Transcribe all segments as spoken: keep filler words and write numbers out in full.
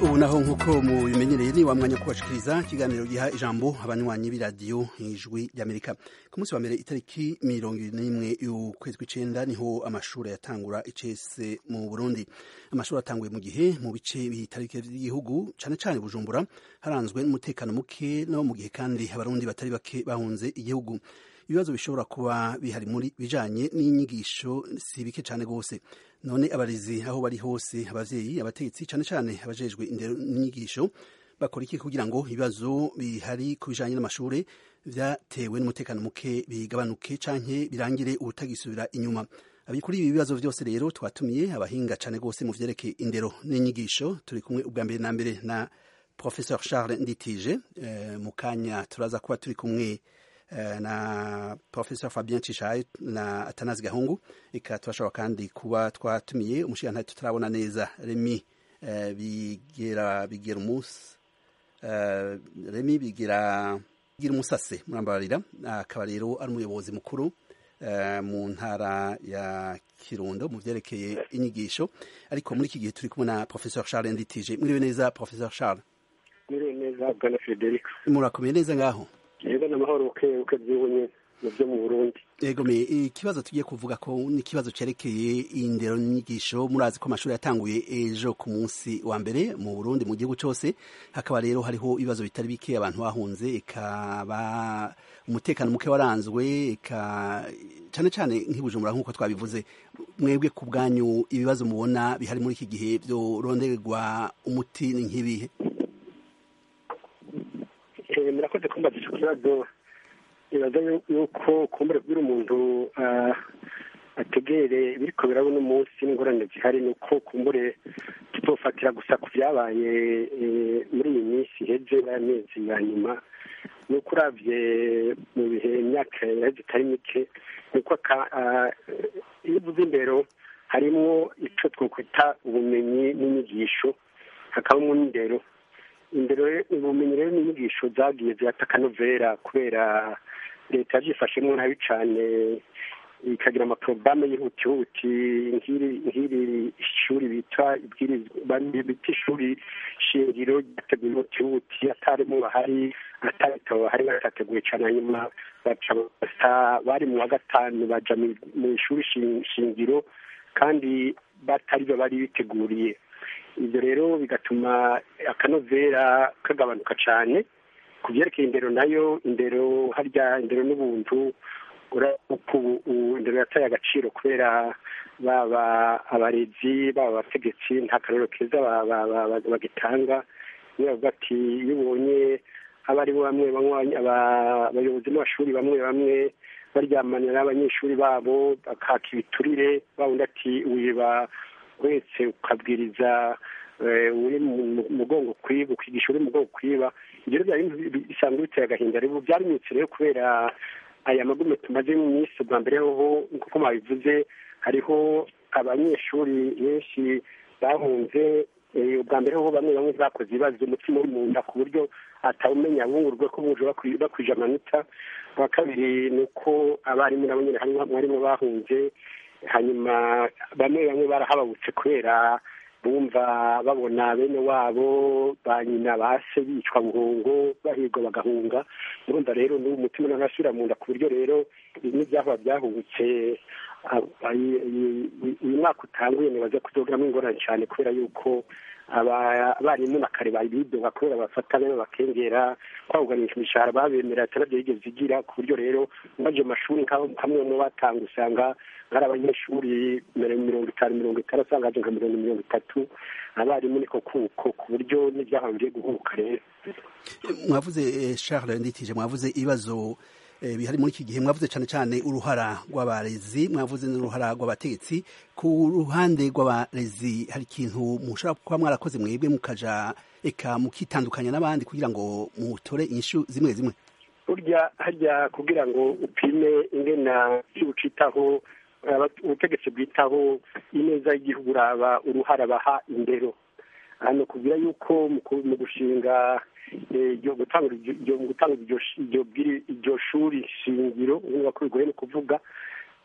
ubu naho nk'uko mubimenyereye ni wa mwanya kubashikiriza ikiganiro giha ijambo abanywanyi b'iradiyo ijwi ry'Amerika. Ku munsi wa mbere itariki mirongo ibiri n'imwe y'ukwezi kw'icenda niho amashuri yatangura icese mu Burundi. Amashuri atanguye mu gihe mu bice bitari bike by'igihugu cane cane Bujumbura haranzwe n'umutekano muke, no mu gihe kandi abarundi batari bake bahunze igihugu. Ibibazo bishobora kuba bihari muri bijanye n'inyigisho si bike cane gose. None abarezi aho bari hose, abavyeyi, abategetsi cane cane abajejwe indero n'inyigisho bakora iki kugira ngo ibibazo bihari ku bijanye n'amashure vyatewe n'umutekano muke bigabanuke canke birangire ubutagisubira inyuma? Abikuri ibi bibazo vyose rero twatumiye abahinga cane gose mu vyerekeye indero n'inyigisho. Turi kumwe ubwa mbere na mbere na Professeur Charles Nditije, eh, mu kanya turaza kuba turi kumwe na Professor Fabien Cishaye na Atanazi Gahungu, eka turashobora kandi kuba twatumiye umushikirantahe tutarabona neza Remy uh, bigera bigera umunsi uh, Remy bigera bigira umusase murambarira, akaba rero ari umuyobozi mukuru uh, mu ntara ya Kirundo mu vyerekeye inyigisho. Ariko muri iki gihe turi kumwe na Professor Charles Nditije. Mwiriwe neza Professor Charles? Mwiriwe neza Bwana Frederic. Murakomeye neza ngaho? Yego namahoro uke uke byibonye byo mu Burundi. Yego me ikibazo tugiye kuvuga ko ni kibazo cerekeye indero n'inyigisho. Murazi ko amashuri yatanguye ejo ku munsi wa mbere mu Burundi mu gihugu cyose, hakaba rero hariho ibibazo bitari bike, abantu bahunze, ikaba umutekano muke waranzwe, eka cyane cyane nk'ibujumbura nk'uko twabivuze. Mwebwe ku bwanyu ibibazo mubona bihari muri iki gihe byo ronderwa umuti ni nk'ibihe? Murakoze kumbaza ico kibazo. Ibaza yuko kumbure bwira umuntu ategere biriko birabona umunsi n'ingorane zihari, nuko kumbure tutofatira gusa ku vyabaye muri iyi minsi iheze n'amezi ya nyuma. Nuko uravye mu bihe imyaka itari mike, nuko iyo uvuze indero harimwo ico twokwita ubumenyi n'inyigisho, hakabamwo n'indero. Indero ubumenyi rero n'inyigisho zagiye zirata akanovera kubera leta yavyifashemwo nabi cane, ikagira amaporogaramu y'ihutihuti nk'iri ishuri bita bita ishuri shingiro ryateguye ihutihuti, atarimo bahari, atabitabo bahari batateguye cane. Hanyuma bari mu wa gatanu baja mu ishuri shingiro kandi batari bari biteguriye. Ibyo rero bigatuma akanovera kagabanuka cyane. Ku byerekeye indero nayo, indero harya indero n'ubuntu, indero yataye agaciro kubera baba abarezi baba abategetsi nta karero keza bagitanga. Niyo bavuga ati iyo ubonye abari bo bamwe abayobozi b'amashuri bamwe bamwe baryamanira n'abanyeshuri babo bakaka ibiturire, bawundi ati wiba wese ukabwiriza uri mu mugongo kwiba, ukigisha uri mu mugongo kwiba. Ibyo byari bisanzwe biteye agahinda. Rero byarimitse rero kubera aya magume tumaze mu minsi. Bwa mbere hoho nk'uko mwabivuze hariho abanyeshuri benshi bahunze. Ubwa mbere hoho bamwe bamwe bakoze ibibazo umutima uri mu nda ku buryo atawumenya bungurwe ko buje bakwije amanota. Wa kabiri ni uko abarimu nabo nyine harimo bahunze, hanyuma bamwe bamwe barahababutse kubera bumva babona bene wabo ba nyina base bicwa buhungo bahigwa bagahunga. Urumva rero n'uwo mutima n'arasubira mu nda ku buryo rero bimwe byahora byahubutse. Uyu mwaka utanguye nibaza kuzogiramo ingorane cyane kubera yuko abarimu na kare babidoga kubera bafatana bakengera kwahuganisha imishahara babemera atarabyo yigeze igira, ku buryo rero baje amashuri hamwe mu batanga usanga hari abanyeshuri mirongo itanu mirongo itanu usanga haje nka mirongo mirongo itatu. Abarimu niko kuko ku buryo n'ibyaha bigiye guhubuka. Rero mwavuze Charles Nditije, mwavuze ibibazo bihari muri iki gihe, mwavuze cyane cyane uruhara rw'abarezi, mwavuze n'uruhara rw'abategetsi. Ku ruhande rw'abarezi hari ikintu mushobora kuba mwarakoze mwebwe mukaja eka mukitandukanya n'abandi kugira ngo mutore inyishu zimwe zimwe? Burya harya kugira ngo upime ingena y'ucitaho ubutegetsi bwitaho ineza y'igihugu, uraba uruhara baha indero. Hano kugira yuko mu gushinga yo gutanga yo gutanga iryo shuri shingiro, niba ko bigoye no kuvuga,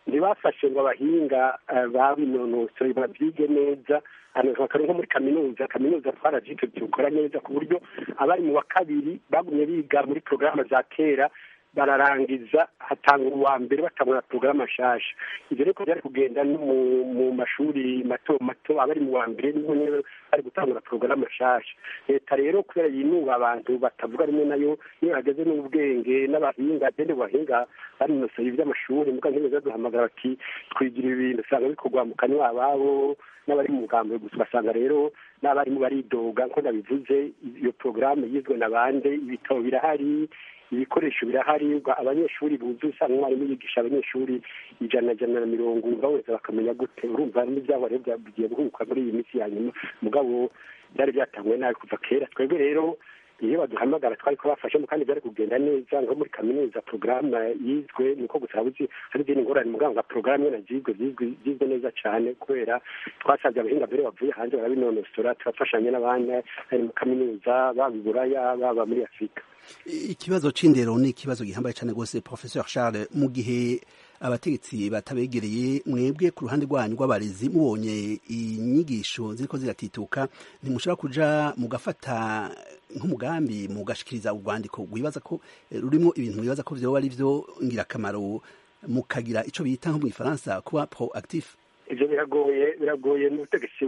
ntibafashe ngo abahinga babinonosoye babyige neza bakari nko muri kaminuza kaminuza twarabyitse dukora neza ku buryo abari mu wa kabiri bagumye biga muri porogaramu za kera bararangiza hatanga uwa mbere batangura porogaramu nshasha. Ibyo rero byari kugenda no mu mashuri mato mato abari mu wa mbere niho nyine bari gutangura porogaramu nshasha. Leta rero kubera yinuba abantu batavuga rimwe nayo iyo hageze n'ubwenge n'abahinga agende bahinga barinosoye iby'amashuri muga nk'izo duhamagara bati twigira ibintu usanga bikorwa mu kanywa ababo n'abari mu mugambi gusa basanga rero n'abarimu baridoga nko nabivuze iyo porogaramu yizwe n'abande ibitabo birahari ibikoresho birahari abanyeshuri buzuye usanga umwarimu yigisha abanyeshuri ijana jana na mirongo baweza bakamenya gute urumva n'ibyabo rero byagiye guhuka muri iyi minsi ya nyuma mugabo byari byatangwe nabi kuva kera. Twebwe rero iyo baduhamagara twari kubafashamo kandi byari kugenda neza nko muri kaminuza porogaramu yizwe niko gusa buzi hari izindi ngorane mugabo nga porogaramu yo nazizwe zizwe neza cyane kubera twasabye abahinga mbere bavuye hanze barabinonosora turafashanya n'abandi hari mu kaminuza baba i Buraya baba muri Afurika. Ikibazo c'indero ni ikibazo gihambaye cyane gose Professeur Charles, mu gihe abategetsi batabegereye mwebwe ku ruhande rwanyu rw'abarezi mubonye inyigisho ziriko ziratituka ntimushobora kuja mugafata nk'umugambi mugashikiriza urwandiko rwibaza ko rurimo ibintu mwibaza ko vyoba ari vyo ngirakamaro mukagira ico bita nko mu Gifaransa kuba proactif? Ivyo biragoye biragoye n'ubutegetsi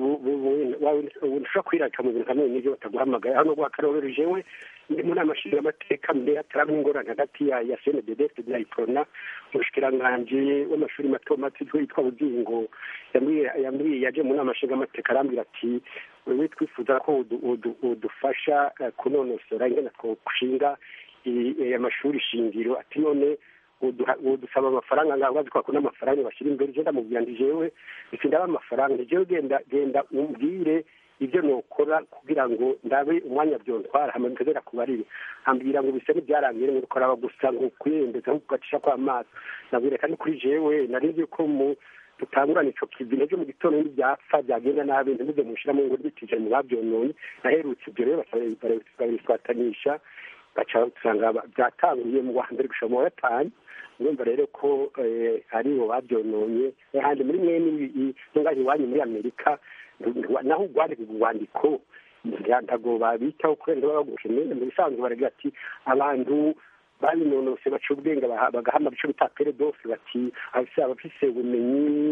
bushobora kwiraka mu bintu kamwe n'ivyo bataguhamagaye hano rwakarorero jewe ndi muri amashuri y'amateka mbere ataramwe ingorane hagati ya C N D D F na Iprona umushikiranganje w'amashuri mato mato yitwa Bugingo yambwiye yaje muri amashuri y'amateka arambwira ati wewe twifuza ko udufasha kunonosora ingene twoshinga amashuri shingiro ati none udusaba amafaranga ngaho baziko ko n'amafaranga bashira imbere je ndamubwira ndi jewe ndaba amafaranga jewe genda genda umbwire ibyo nokora kugira ngo ndabe umwanya byontwara hamwe nkagera kubarire ambwira ngo bise n'ibyarangiye ngo ukora gusa ngo kwiyendeza ngo gacisha kwa amaso nabwire kandi kuri jewe nari ko mu tutangurana ico kizine cyo mu gitondo n'ibyapfa byagenda nabi ndize mushira mu ngo bitije mu babyononye naherutse ibyo rero bariswatanisha baca usanga byatanguye mu wambere gushaka mu gatanu urumva rero ko ari bo babyononye ahandi muri mwene n'ngahi wanyu muri Amerika naho ugwande kugwandiko ntago babitaho kwenda bagushe nene mu bisanzwe baragira ati abantu babinonose baca ubwenge bagahama bico bita peredofe bati afise abafise ubumenyi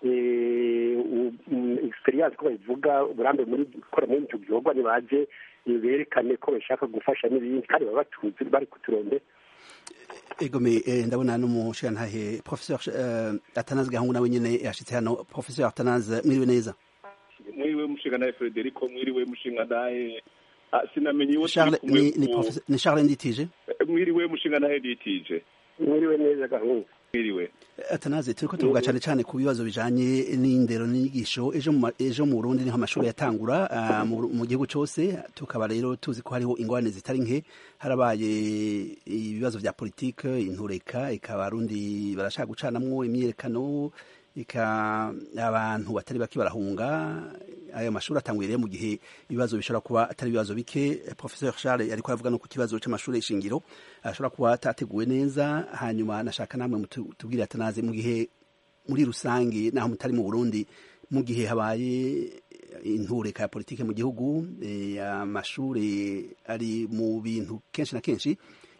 experience ko bavuga uburambe muri gukora muri ibyo bikorwa nibaje berekane ko bashaka gufasha n'ibindi kandi baba batuzi bari kuturonde. Egome ndabona n'umushirantahe Professeur Atanaze Gahungu nawe nyene yashitse hano. Professeur Atanaze mwiriwe neza? Mwiriwe mushinganaye Frederico, mwiriwe mushinganaye sinamenye wo Charles ni ni Professeur ni Charles Nditije. Mwiriwe mushinganaye Nditije. Mwiriwe neza Gahungu. Mwiriwe. Atanaze turiko tuvuga cyane cyane ku bibazo bijanye n'indero n'inyigisho ejo mu ejo mu Burundi niho amashuri yatangura uh, mu gihugu cyose tukaba rero tuzi ko hariho ingorane zitari nke harabaye ibibazo vya politique intureka ikaba Abarundi barashaka gucanamwo imyerekano ika abantu batari baki barahunga ayo mashuri atanguye rero mu gihe ibibazo bishobora kuba atari ibibazo bike. Professeur Charles yariko avuga no ku kibazo c'amashuri y'ishingiro ashobora kuba atateguwe neza hanyuma nashaka namwe tubwire Atanaze mu gihe muri rusangi naho mutari mu Burundi mu gihe habaye intureka ya politike mu gihugu amashuri ari mu bintu kenshi na kenshi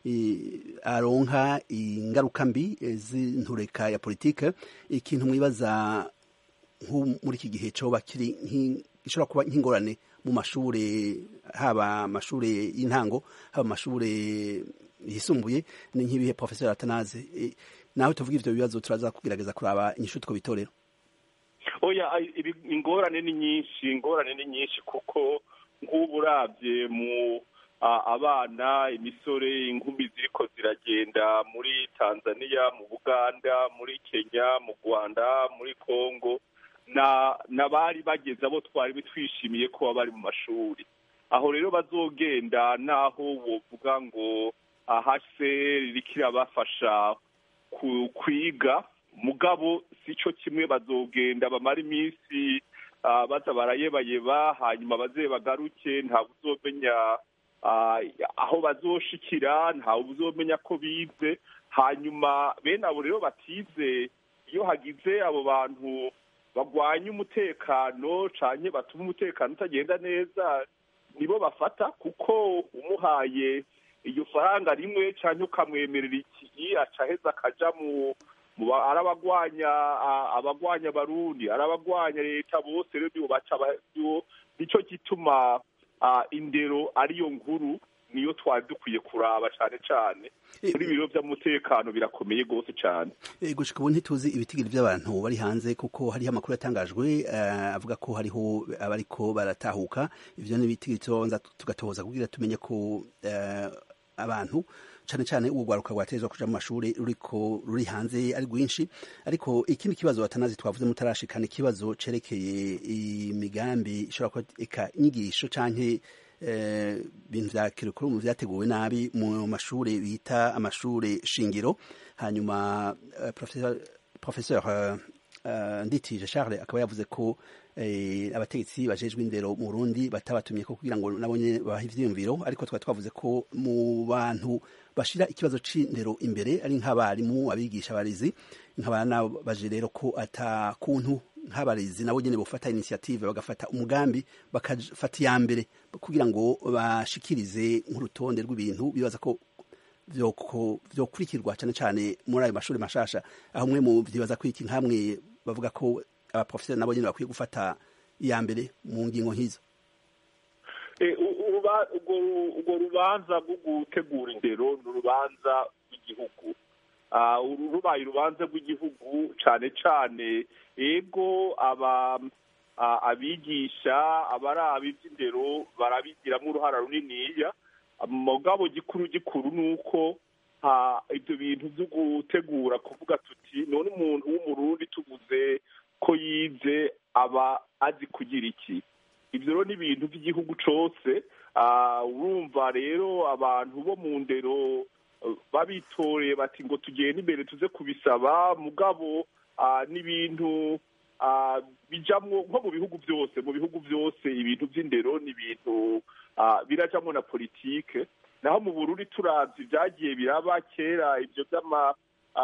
aronka ingaruka mbi z'intureka ya politike ikintu mwibaza muri iki gihe coba kiri gishobora kuba nk'ingorane mu mashure haba amashure y'intango haba amashure yisumbuye ni nk'ibihe Professeur Atanaze nawe tuvuga ivyo bibazo turaza kugerageza kuraba inyishu two bitorera. Oya ingorane ni nyinshi ingorane ni nyinshi kuko nk'ubu uravye mu abana imisore inkumi ziriko ziragenda muri Tanzania mu Buganda muri Kenya mu Rwanda muri Kongo na nabari bageze abo twari bitwishimiye ko bari mu mashuri aho rero bazogenda naho wovuga ngo ahase rikira bafasha kwiga mugabo sico kimwe bazogenda bamara iminsi baza barayebayeba hanyuma baze bagaruke nta buzomenya aho bazoshikira nta buzomenya ko bize hanyuma bene abo rero batize iyo hagize abo bantu bagwanya umutekano canke batuma umutekano utagenda neza nibo bafata, kuko umuhaye iyo faranga rimwe canke ukamwemerera iki aca aheza akaja mu arabagwanya abagwanya abarundi arabagwanya leta bose rero nibo baca nico gituma indero ariyo nkuru niyo twari dukwiye kuraba cane cane muri biro vy'umutekano birakomeye gose cane. Gushika ubu ntituzi ibitigiri vy'abantu bari hanze, kuko hariho amakuru yatangajwe avuga ko hariho abariko baratahuka. Ivyo ni ibitigiri tubanza tugatohoza kugira tumenye ko abantu cane cane urugwaruka rwatezwa kuja mu mashuri ruriko ruri hanze ari rwinshi. Ariko ikindi kibazo batanazi twavuze mutarashikana, ikibazo cerekeye imigambi ishobora kuba eka inyigisho canke ibintu vya curriculum vyateguwe nabi mu mashuri bita amashuri shingiro. Hanyuma professeur professeur Nditije Charles akaba yavuze ko abategetsi bajejwe indero mu Burundi batabatumye ko kugira ngo nabonye baha ivyiyumviro, ariko twari twavuze ko mu bantu bashira ikibazo c'indero imbere ari nk'abarimu, abigisha, abarizi, nk'abana baje rero ko ata kuntu nk'abarizi nabo nyene bofata initiative bagafata umugambi bakafata iya mbere kugira ngo bashikirize nk'urutonde rw'ibintu bibaza ko vyokurikirwa cane cane muri ayo mashuri mashasha. Aho mwe mu vyibaza ko iki nkamwe bavuga ko abaprofeseri nabo nyene bakwiye gufata iya mbere mu ngingo nk'izo. Urwo rubanza rwo gutegura indero ni urubanza rw'igihugu, rubaye urubanza rw'igihugu cane cane ego aba abigisha abaraba ivy'indero barabigiramwo uruhara runiniya. Mugabo gikuru gikuru nuko ibyo bintu byo gutegura kuvuga tuti none umuntu w'umurundi tuvuze ko yize aba azi kugira iki. Ibyo rero ni ibintu by'igihugu cose. Urumva rero abantu bo mu ndero babitoreye bati ngo tugende imbere tuze kubisaba, mugabo n'ibintu bijamwo nko mu bihugu byose mu bihugu byose ibintu by'indero ni ibintu birajamwo na politike. Naho mu Burundi turavye vyagiye biraba kera ivyo vy'ama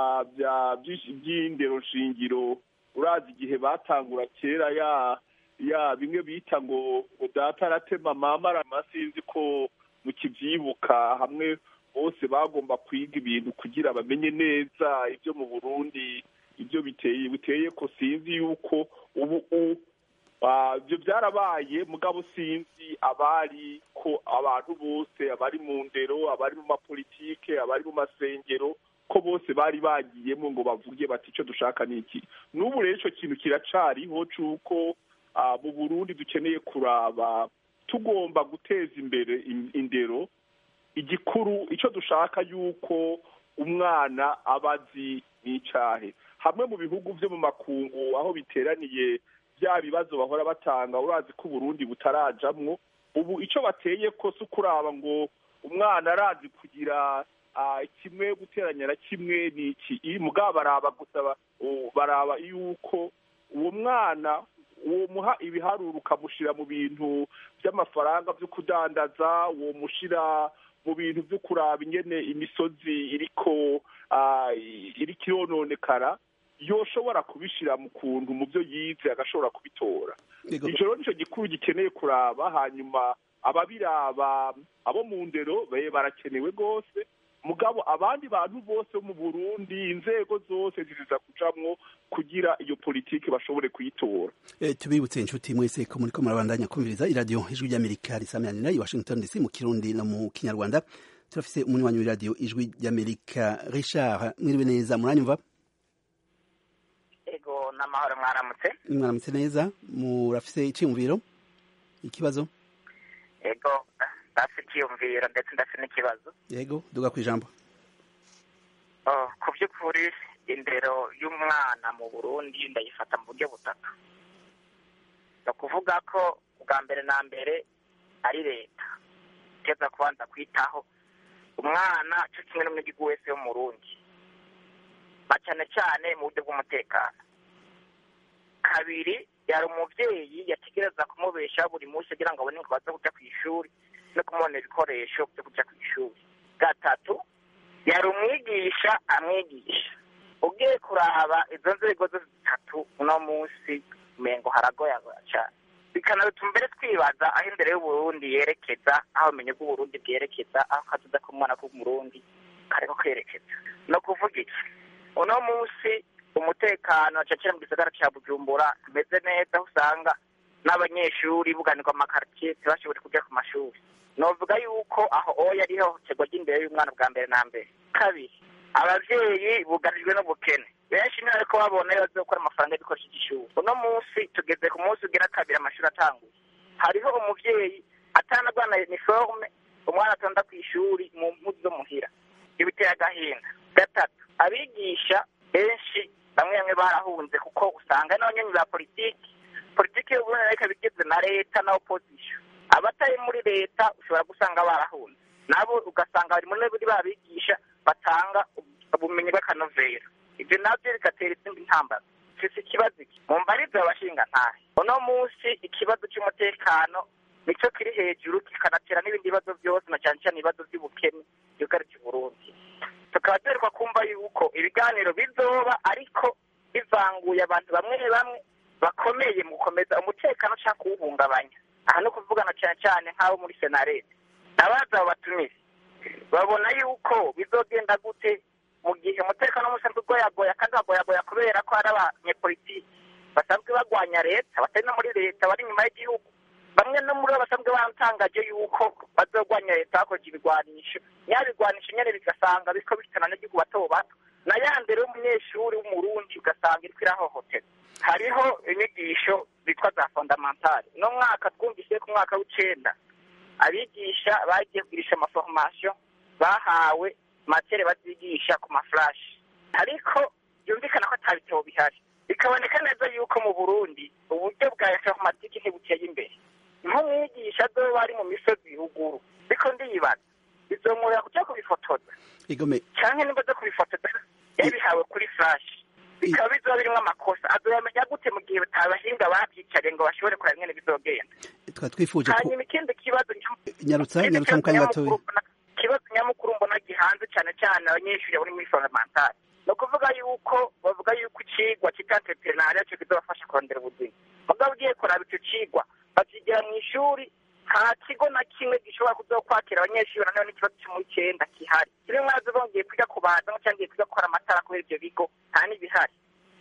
by'indero shingiro, urazi igihe batangura kera ya ya bimwe bita ngo ngo data aratema mama aramasinzi ko mukivyibuka, hamwe bose bagomba kwiga ibintu kugira bamenye neza ivyo mu Burundi ibyo biteye biteye ko sinzi yuko ubu ibyo byarabaye, mugabo sinzi abari ko abantu bose abari mu ndero abari mu mapolitike abari mu masengero ko bose bari bagiyemo ngo bavuge bati icyo dushaka niki. N'ubu rero ico kintu kiracariho cuko mu Burundi dukeneye kuraba tugomba guteza imbere indero. Igikuru ico dushaka yuko umwana abazi n'icahe. Hamwe mu bihugu vyo mu makungu aho biteraniye bya bibazo bahora batanga, urazi ko Burundi butarajamwo. Ubu ico bateye ko sukuraba ngo umwana arazi kugira kimwe guteranya na kimwe niki, mugabo baraba gusaba baraba yuko uwo mwana uwo muha ibiharuro ukamushira mu bintu by'amafaranga byo kudandaza, uwo mushira mu bintu byo kuraba ingene imisozi iriko iriko irononekara, yoshobora kubishira mu kuntu mu byo yize agashobora kubitora. Ijoro nico gikuru gikeneye kuraba. Hanyuma ababiraba abo mu ndero baye barakenewe gose, mugabo abandi bantu bose mu Burundi inzego zose ziza kujamwo kugira iyo politiki bashobore kuyitora. Eh, tubibutse inshuti mwese ko muri ko murabandanya kumviriza iradio Ijwi ry'Amerika risamyanira i Washington D C mu Kirundi no mu Kinyarwanda. Turafise umunywanyi w'iradio Ijwi ry'Amerika. Richard, mwiriwe neza, muranyumva? Ego namahoro, mwaramutse? Mwaramutse neza. Murafise icyumviro? Ikibazo? Ego ndafise icyumviro ndetse ndafise n'ikibazo. Yego, duga kwijambo. Oh, ku by'ukuri indero y'umwana mu Burundi ndayifata mu buryo butatu. No kuvuga ko bwa mbere na mbere ari leta teza kubanza kwitaho umwana cyo kimwe n'umwigihugu wese wo mu Burundi, bacane cyane mu buryo bw'umutekano. Kabiri, yari umuvyeyi yategereza kumubesha buri munsi kugira ngo abone ngo baze kuja ku ishuri no kumubona ibikoresho byo kuja ku ishuri. Gatatu, yari umwigisha amwigisha ugiye kuraba izo nzego zose zitatu uno munsi umengo haragoyagoya cyane, bikanatuma mbere twibaza aho imbere y'uburundi yerekeza, aho ubumenyi bw'uburundi bwerekeza, aho kazoza k'umwana k'umurundi kariko kwerekeza. No kuvuga iki, uno munsi umutekano cacira mu gisagara ca Bujumbura umeze neza, usanga n'abanyeshuri buganirwa amakartier ntibashobore kuja ku mashuri. Novuga yuko aho oya ari hohoterwa ry'imbere y'umwana bwa mbere na mbere. Kabiri, abavyeyi bugarijwe n'ubukene, benshi niyo ariko babona iyo bazokora amafaranga y'ibikoresho by'ishuri. Uno munsi tugeze ku munsi ugira kabiri amashuri atanguye, hariho umuvyeyi atanagwana uniforme, umwana atonda kw'ishuri mu mpuzu zo muhira, ibiteye agahinda. Gatatu, abigisha benshi bamwe bamwe barahunze kuko usanga n'abanywanyi ba politiki politiki y'uburundi ariko bigizwe na leta na opposition. Abatari muri leta ushobora gusanga barahunze, nabo ugasanga bari muri buri babigisha batanga ubumenyi bw'akanovera. Ibyo nabyo bigatera izindi ntambara. Sisi ikibazo iki mu mbarizo abashinga ntahe, uno munsi ikibazo cy'umutekano nicyo kiri hejuru, kikanatera n'ibindi bibazo byose, na cyane cyane ibibazo by'ubukene byugarije Burundi. Tukaba tuheruka kumva yuko ibiganiro bizoba ariko bivanguye abantu bamwe bamwe bakomeye mu gukomeza umutekano cyangwa kuwuhungabanya. Aha no kuvugana cyane cyane nk'abo muri senarete abaza batumize babona yuko bizogenda gute mu gihe umutekano musanzwe ugoyagoya, kandi bagoyagoya kubera ko hari abanyepolitiki basanzwe bagwanya leta, batari no muri leta, bari inyuma y'igihugu. Bamwe no muri bo basanzwe batangaje yuko bazogwanya leta hakoze ibigwanisho, nyabigwanisho nyene bigasanga biriko bihitana n'igihugu bato bato, na ya mbere y'umunyeshuri w'umurundi ugasanga iriko irahohotera. Hariho inyigisho zitwa za fondamentale. No mwaka twumvise ku mwaka w'icenda abigisha bagiye kugirisha amaformation bahawe matere bazigisha ku maflash, ariko byumvikana ko atabitabo bihari. Bikaboneka neza yuko mu Burundi uburyo bwa informatike ntibuteye imbere. Nk'umwigisha azoba ari mu misozi ruguru, biko ndiyibaza bizomurira kuja kubifotoza canke nimba zo kubifotoza yabihawe kuri flash, bikaba bizoba birimwo amakosa. Azomenya gute mu gihe batabahinga bavyicariye ngo bashobore kuraba ingene bizogenda? Twa twifuje ko hanyuma ikindi kibazo nyarutsa nyarutsa mu kanya gatoya, ikibazo nyamukuru mbona gihanze cyane cyane abanyeshuri bari muri fondamentale, no kuvuga yuko bavuga yuko icigwa cy'entrepreneuriat cyo kizobafasha kurondera ubuzima. Mugabo ugiye kuraba ico cigwa bakigira mu ishuri, nta kigo na kimwe gishobora kuzokwakira abanyeshuri bananeho n'ikibazo cyo mu icenda kihari. Kimwe mwazo bongeye kwiga kubaza cyangwa kwiga gukora amatara kubera ivyo bigo nta n'ibihari.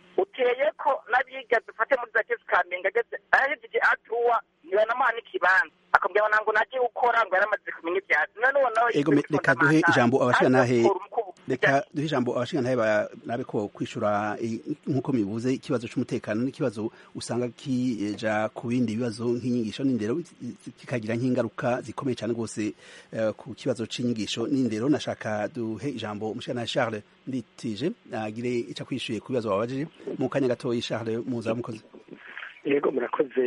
Uteye ko n'abiga dufate muri za kesi Kamenge ageze ahejeje atuwa ntibanamuha n'ikibanza, akambwira ngo nagiye gukora ngo yaramaze kumenya ibyazi. None uwo nawe ego reka duhe ijambo abashikanahe reka duhe ijambo abashikanahe barabe ko kwishura nk'uko mibuze ikibazo c'umutekano n'ikibazo usanga kija ku bindi bibazo nk'inyigisho n'indero, kikagira nk'ingaruka zikomeye cyane rwose ku kibazo c'inyigisho n'indero. Nashaka duhe ijambo umushikanahe Charles Nditije agire ica kwishuye ku bibazo babajije mu kanya gatoya. Charles muza mukoze. Yego murakoze.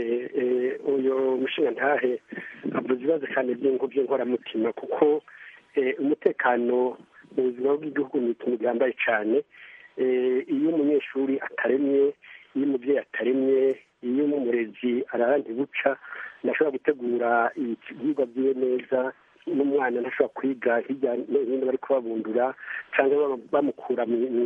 Uyo mushinga ntahe avuze ibibazo cyane by'inguvyo nkoramutima, kuko umutekano mu buzima bw'igihugu ni ikintu gihambaye cyane. Iyo umunyeshuri ataremye, iyo umubyeyi ataremye, iyo umurezi ararandi buca ntashobora gutegura ibyigwa byiwe neza, n'umwana ntashobora kwiga hirya no hino bari kubabundura cyangwa bamukura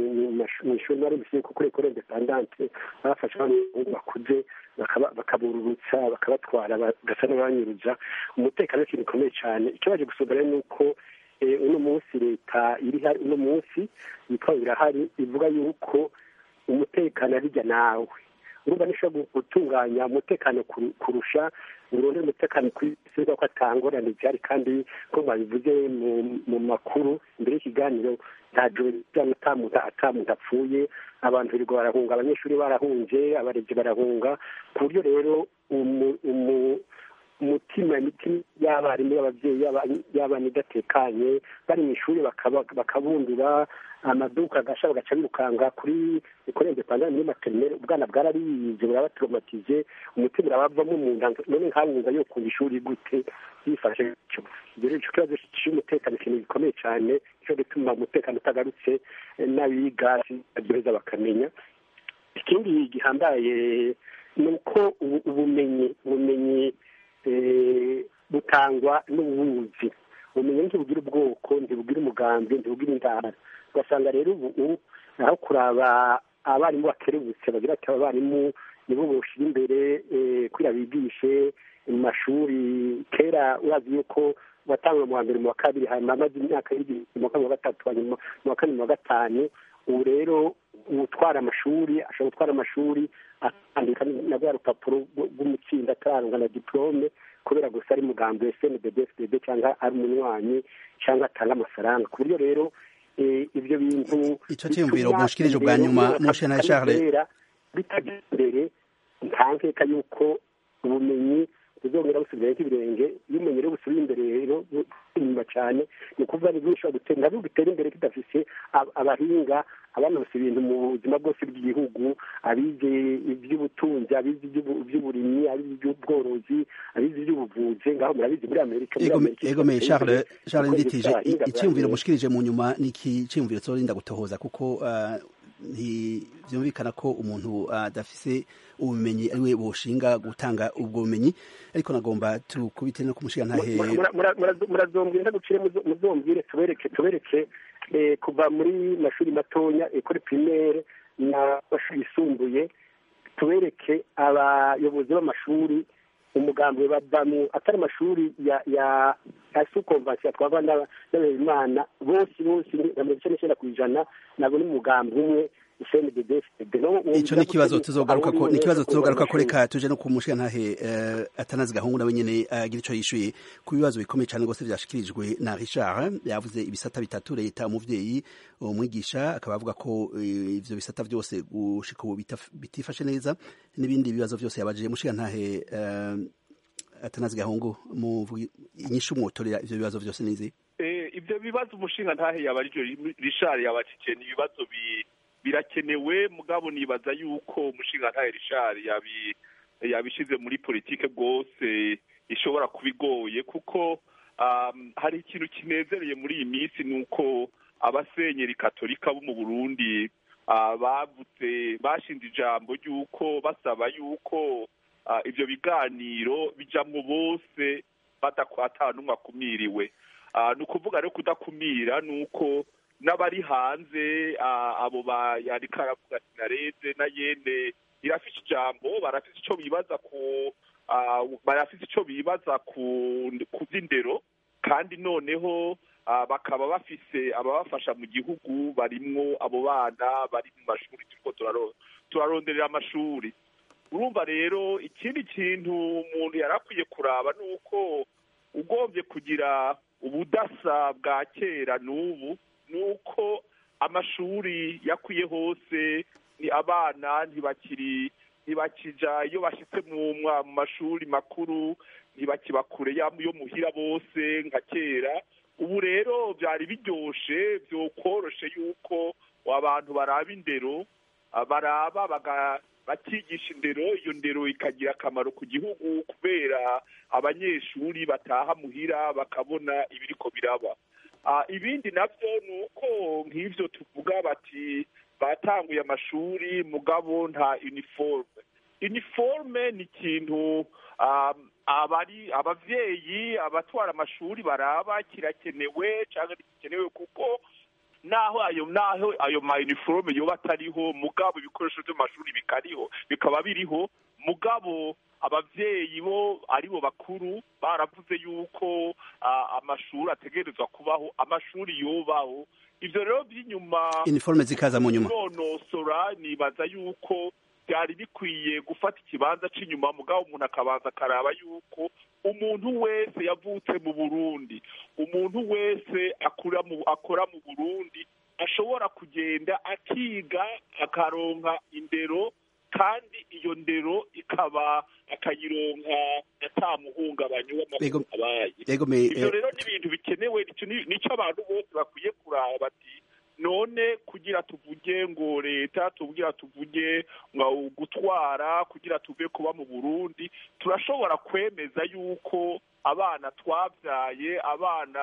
mu ishuri bari bisiye kuri ekole independante, bafasha abantu bakuze bakabururutsa bakabatwara bagasa n'abanyuruza. Umutekano ni ikintu gikomeye cyane. icyo baje gusubira ni uko uno munsi leta iri hari uno munsi yitwa birahari ivuga yuko umutekano arijya nawe, urumva nishobora gutunganya umutekano kurusha urundi umutekano kwisiga ko atangorane byari, kandi ko babivuze mu makuru imbere y'ikiganiro ntajo atamuta atamuta apfuye, abantu birirwa barahunga, abanyeshuri barahunze, abarezi barahunga, ku buryo rero umutima imitima y'abarimu y'ababyeyi y'abana idatekanye, bari mu ishuri bakabundura, amaduka agasha bagaca birukanga kuri ekole independante muri maternelle, ubwana bwarariyize burabatraumatize, umutima urabavamo mu nda. None nkabunga yo ku ishuri gute yifashe cyo rero ico kibazo cy'umutekano ikintu gikomeye cyane, cyo gituma umutekano utagarutse n'abiga baryoheza bakamenya. Ikindi gihambaye ni uko ubumenyi ubumenyi butangwa n'ubuvuzi. Ubumenyi ntibugira ubwoko, ntibugira umugambi, ntibugira indara. Ugasanga rero ubu aho kuraba abarimu bakerebutse bagira ati abarimu nibo boshira imbere kugira bigishe mu mashuri kera urazi yuko watangura mu wa mbere mu wa kabiri hanyuma amaze imyaka y'igihumbi mu wa gatatu hanyuma mu wa kane mu wa gatanu ubu rero utwara amashuri ashobora gutwara amashuri akandika na rwa rupapuro rw'umutsinda atararanga na diplome kubera gusa ari mugambi S N D D F D D cyangwa ari umunywanyi cyangwa atanga amafaranga ku buryo rero ibyo bintu icyo cyumviro mushikirije bwa nyuma mushana Charles bitagira imbere ntankeka yuko ubumenyi buzongera busubira nk'ibirenge iyo umenye rero busubira imbere rero inyuma cyane ni ukuvuga ni bwinshi gutera nabwo gutera imbere kidafise abahinga abanose ibintu mu buzima bwose bw'igihugu abize iby'ubutunzi abize iby'uburimyi abize iby'ubworozi abize iby'ubuvuzi ngaho murabizi muri Amerika ego me Charles Charles nditije icyumviro mushikirije mu nyuma niki cyumviro cyorinda gutohoza kuko ntibyumvikana ko umuntu adafise ubumenyi ariwe bushinga gutanga ubwo bumenyi ariko nagomba tukubite no kumushiga ntahe murazombwira gucire muzombwire tubereke tubereke kuva muri mashuri matonya école primaire na mashuri yisumbuye tubereke abayobozi b'amashuri umugambi badamu atari amashuri ya ya asu convention twava n'abimana bose bose na mirongo icyenda ku ijana nabo ni umugambi umwe icyo ni ikibazo tuzogaruka ko ni ikibazo tuzogaruka ko reka tuje no kumushiga ntahe atanazi gahungu nawe nyene agira ico yishuye ku bibazo bikomeye cyane gose byashikirijwe na Richard yavuze ibisata bitatu leta umuvyeyi umwigisha akaba avuga ko ivyo bisata byose gushika ubu bitifashe neza n'ibindi bibazo byose yabajije mushiga ntahe atanazi gahungu mu inyishu mwotorera ivyo bibazo byose nizi ibyo bibazo umushinga ntahe yabarije Richard yabajije ni ibibazo bi birakenewe mugabo nibaza yuko umushinga ntahe Richard yabi yabishize muri politike bwose ishobora kubigoye kuko um, hari ikintu kinezereye muri iyi minsi nuko abasenyeri katolika bo mu Burundi uh, bavutse bashinze ijambo yuko basaba yuko uh, ivyo biganiro bijamwo bose badakwata numwe akumiriwe uh, nukuvuga rero kudakumira nuko n'abari hanze abo bayandika aravuga ati nareze na yene irafise ijambo barafise ico bibaza ku barafise ico bibaza ku vy'indero kandi noneho bakaba bafise ababafasha mu gihugu barimwo abo bana bari mu mashuri turiko turaronderera amashuri urumva rero ikindi kintu umuntu yarakwiye kuraba nuko ugombye kugira ubudasa bwa kera n'ubu nuko amashuri yakwiye hose ni abana ntibakiri ntibakija iyo bashitse mu mashuri makuru ntibakibakure yo muhira bose nka kera ubu rero byari biryoshe byokoroshe yuko abantu baraba indero baraba bakigisha indero iyo ndero ikagira akamaro ku gihugu kubera abanyeshuri bataha muhira bakabona ibiriko biraba ibindi navyo nuko nk'ivyo tuvuga bati batanguye amashuri mugabo nta uniforme uniforme ni ikintu abari abavyeyi abatwara amashuri baraba kirakenewe cyangwa gikenewe kuko naho ayo naho ayo ma uniforme yoba atariho mugabo ibikoresho by'amashuri bikariho bikaba biriho mugabo abavyeyi bo aribo bakuru baravuze yuko amashuri ategerezwa kubaho amashuri yobaho ivyo rero by'inyuma uniforme zikaza mu nyuma nonosora nibaza yuko byari bikwiye gufata ikibanza c'inyuma mugabo umuntu akabanza akaraba yuko umuntu wese yavutse mu Burundi umuntu wese akura mu akora mu Burundi ashobora kugenda akiga akaronka indero kandi iyo ndero ikaba akayironka atamuhungabanya w'amakuru abaye ivyo rero ni ibintu bikenewe nico abantu bose bakwiye kuraba bati none kugira tuvuge ngo leta tuvugira tuvuge ngo gutwara kugira tuve kuba mu Burundi turashobora kwemeza yuko abana twabyaye abana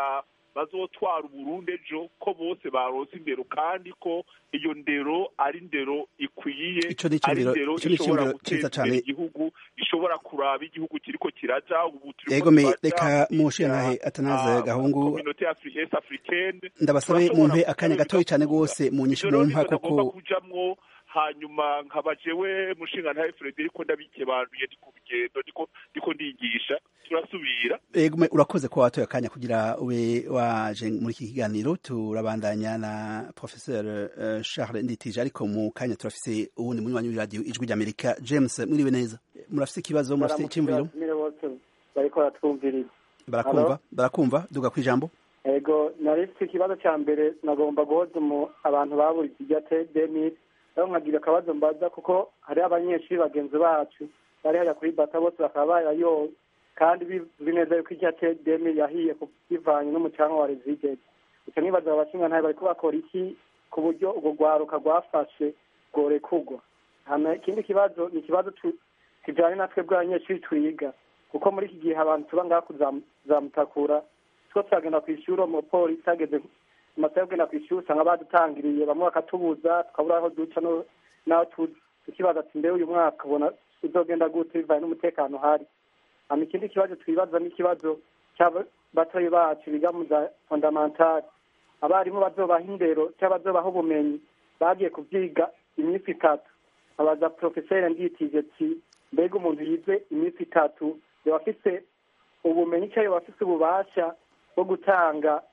bazotwara uburundi ejo ko bose baronse indero kandi ko iyo ndero ari indero ikwiye ari indero ishobora guteza imbere igihugu ishobora kuraba igihugu kiriko kiraja ubu turiko reka mushiyantahe Atanaze Gahungu communauté africaine africaine ndabasabe mumpe akanya gatoyi cane gose mu nyishu mumpa koko kujamwo hanyuma nkabajewe mushinga ntaye Frederico ndabikebanuye ndi ku bigendo ndiko ndiko ndigisha turasubira ego urakoze ko watoye akanya kugira ube waje muri iki kiganiro turabandanya na professeur uh, Charles Nditije ariko mu kanya turafise ubundi muri wanyu radio ijwi ry'Amerika James mwiriwe neza murafise ikibazo murafise icyumviro bariko batwumviriza barakumva barakumva duga kwijambo ego narifite ikibazo cya mbere nagomba guhoza mu abantu baburiye irya Denis aho nkagira akabazo mbaza kuko hari abanyeshuri bagenzi bacu bari hajya kuri bata bose bakaba barayoye kandi bizi neza yuko irya Denis yahiye bivanye n'umucanga wa Rezigeti icyo nibaza abashinga ntayo bariko bakora iki ku buryo urwo rwaruka rwafashe rworekugwa ikindi kibazo ni ikibazo kijanye natwe bw'abanyeshuri twiga kuko muri iki gihe abantu tuba ngaha kuzamutakura two turagenda kw'ishuri umupolisi ageze amasaha yo kugenda kw'ishuri usanga badutangiriye bamwe bakatubuza tukabura aho duca n'aho tukibaza ati mbe uyu mwaka ubona uzogenda gute bivanye n'umutekano uhari hama ikindi kibazo twibaza n'ikibazo cy'abatoyi bacu biga mu za fondamentale abarimu bazobaha indero cyangwa bazobaha ubumenyi bagiye kuvyiga iminsi itatu abaza profeseri Nditije ati mbega umuntu yize iminsi itatu yoba afise ubumenyi cyangwa yoba afise ububasha bwo gutanga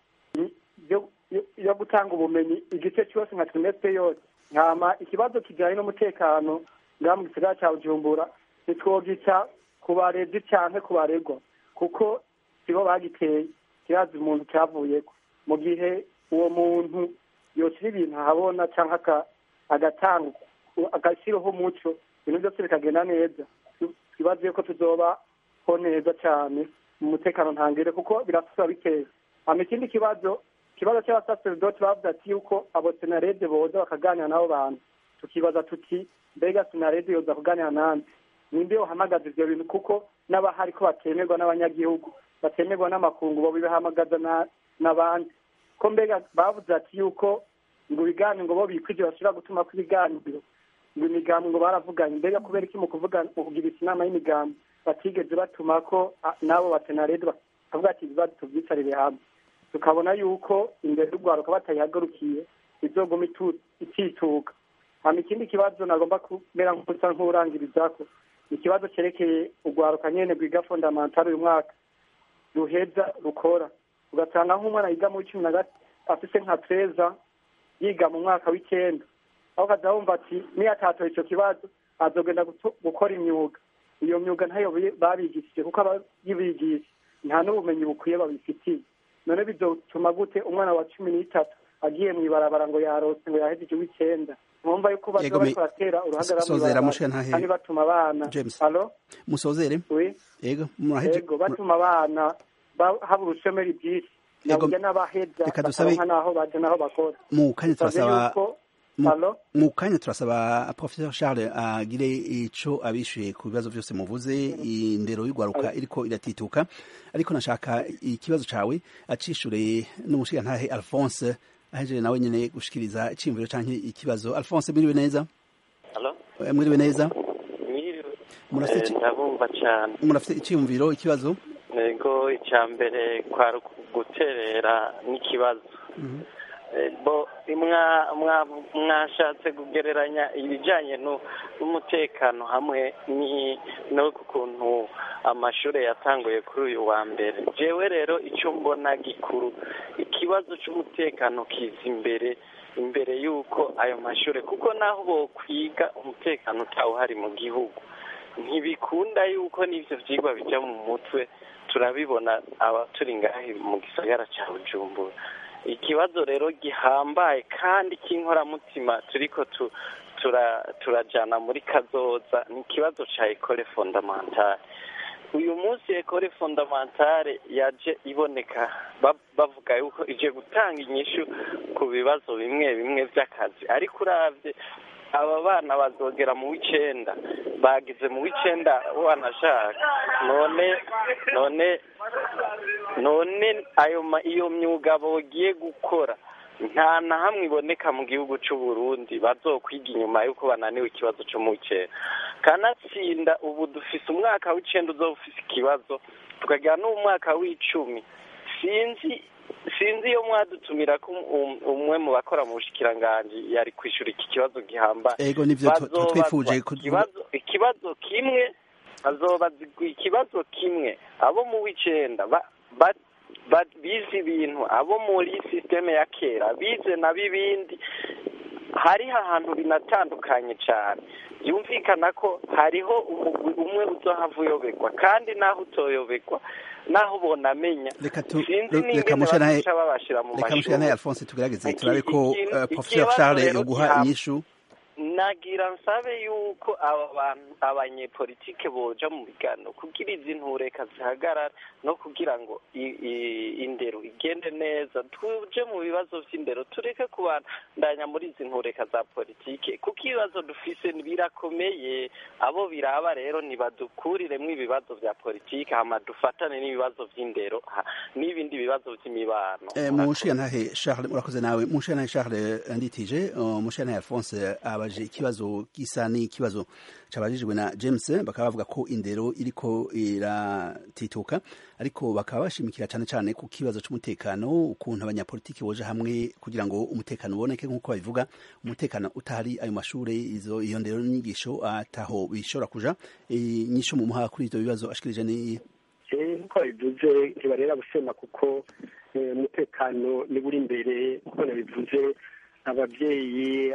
yo gutanga ubumenyi igice cyose nka trimestre yose hama ikibazo kijanye n'umutekano ngaha mu gisagara ca Bujumbura nitwogica ku barezi canke ku baregwa kuko sibo bagiteye kirazi umuntu cyavuyeko mu gihe uwo muntu yoshira ibintu ahabona canke agatanga agashiraho umuco ibintu byose bikagenda neza twibaze yuko tuzobaho neza cane mu mutekano ntangere kuko birafasha biteye hama ikindi kibazo ikibazo cy'abasaserdoti bavuze ati yuko abo senarede boza bakaganira n'abo bantu tukibaza tuti mbega senarede yoza kuganira nande ninde yohamagaza ivyo bintu kuko n'abahari ko batemerwa n'abanyagihugu batemerwa n'amakungu bo bibahamagaza n'abandi ko mbega bavuze ati yuko ngo ibiganiro ngo bo bikwije bashobora gutuma ko ibiganiro ngo imigambi ngo baravuganye mbega kubera iki mu kuvuga mu kugira inama y'imigambi batigeze batuma ko n'abo basenarede bakavuga ati ibibazo tuvyicarire hamwe tukabona yuko imbere y'urwaruka batayihagarukiye izoguma itituka hama ikindi kibazo nagomba kumera nk'usa nk'urangirizako ikibazo cerekeye urwaruka nyene rwiga fondamentale uyu mwaka ruheza rukora ugasanga nk'umwana yiga muri cumi na gatatu afise nka treza yiga mu mwaka w'icenda aho kaza wumva ati niyo atatoye ico kibazo azogenda gukora imyuga iyo myuga ntayo babigishije kuko abayibigisha nta n'ubumenyi bukwiye babifitiye none bizotuma gute umwana wa cumi n'itatu agiye mw'ibarabara ngo yarose ngo yahejeje w'icenda mwumva yuko baza bariko baratera uruhagarara kandi batuma abana alo musozere yego muraheje yego batuma abana haba urushomeri byinshi naburya n'abaheza bakaronka naho baje naho bakora mu kanya turasaba mu kanya turasaba Professor Charles agire ico abishuye ku bibazo byose muvuze indero y'urwaruka iriko iratituka ariko nashaka ikibazo cawe acishure n'umushigantahe Alphonse ahejeje nawe nyene gushikiriza iciyumviro canke ikibazo. Alphonse mwiriwe neza? Allo? Mwiriwe neza? Mwiriwe. Murafite ndabumva cyane. Murafite iciyumviro ikibazo? Nego icyambere kwa guterera n'ikibazo. Mhm. Bo imwa mwashatse kugereranya ibijanye n'umutekano hamwe ni no kuntu amashure yatanguye kuri uyu wa mbere. Jewe rero icyo mbona gikuru ikibazo cy'umutekano kiza imbere imbere yuko ayo mashure kuko naho bo kwiga umutekano utawuhari mu gihugu ntibikunda yuko n'ivyo vyigwa bija mu mutwe turabibona aba turi ngahi mu gisagara ca Bujumbura. Ikibazo rero gihambaye kandi cy'inkoramutima turiko tu, tura turajana muri kazoza ni ikibazo ca école fondamentale. Uyu munsi école fondamentale yaje iboneka bavuga yuko ije gutanga inyishu ku bibazo bimwe bimwe by'akazi ariko uravye aba bana bazogera mu w'icenda bagize mu w'icenda wanashaka none none none ayo iyo myuga bogiye gukora nta na hamwe iboneka mu gihugu cy'u Burundi bazokwiga inyuma yuko bananiwe ikibazo cyo mu w'icenda kanatsinda ubu dufise umwaka w'icenda uzofise ikibazo tukagira n'umwaka w'icumi sinzi sinzi iyo mwadutumira ko umwe mu bakora mu bushikiranganje yari kwishura iki kibazo gihamba ego nivyo twifuje ikibazo ikibazo kimwe azoba ikibazo kimwe abo mu w'icenda bize ibintu abo muri systeme ya kera bize na bibindi hariho ahantu binatandukanye cyane byumvikana ko hariho umugwi umwe uzohava uyobekwa kandi naho utoyobekwa naho bonamenya reka tu reka mushanaye reka mushanaye Alphonse tugerageze turabe ko Professeur Charles yoguha inyishu nagira nsabe yuko aba bantu abanyepolitike boja mu bigano kugira izi ntureka zihagarara no kugira ngo indero igende neza tuje mu bibazo vy'indero tureke kubandanya muri izi ntureka za politike kuko ibibazo dufise birakomeye abo biraba rero nibadukuriremwo ibibazo vya politike hama dufatane n'ibibazo vy'indero n'ibindi bibazo vy'imibano eh mushyantahe Charles murakoze nawe mushyantahe Charles nditije mushyantahe Alphonse aba ikibazo gisa n'ikibazo cabajijwe na James bakaba bavuga ko indero iriko iratituka ariko bakaba bashimikira cyane cyane ku kibazo cy'umutekano ukuntu abanyapolitiki boje hamwe kugira ngo umutekano uboneke nk'uko babivuga umutekano utahari ayo mashure izo iyo ndero n'inyigisho ataho bishobora kuja inyisho mu muha kuri ivyo bibazo ashikirije ni nkuko bivuze ntibarera gusema kuko umutekano ni buri imbere kuko nabivuze ababyeyi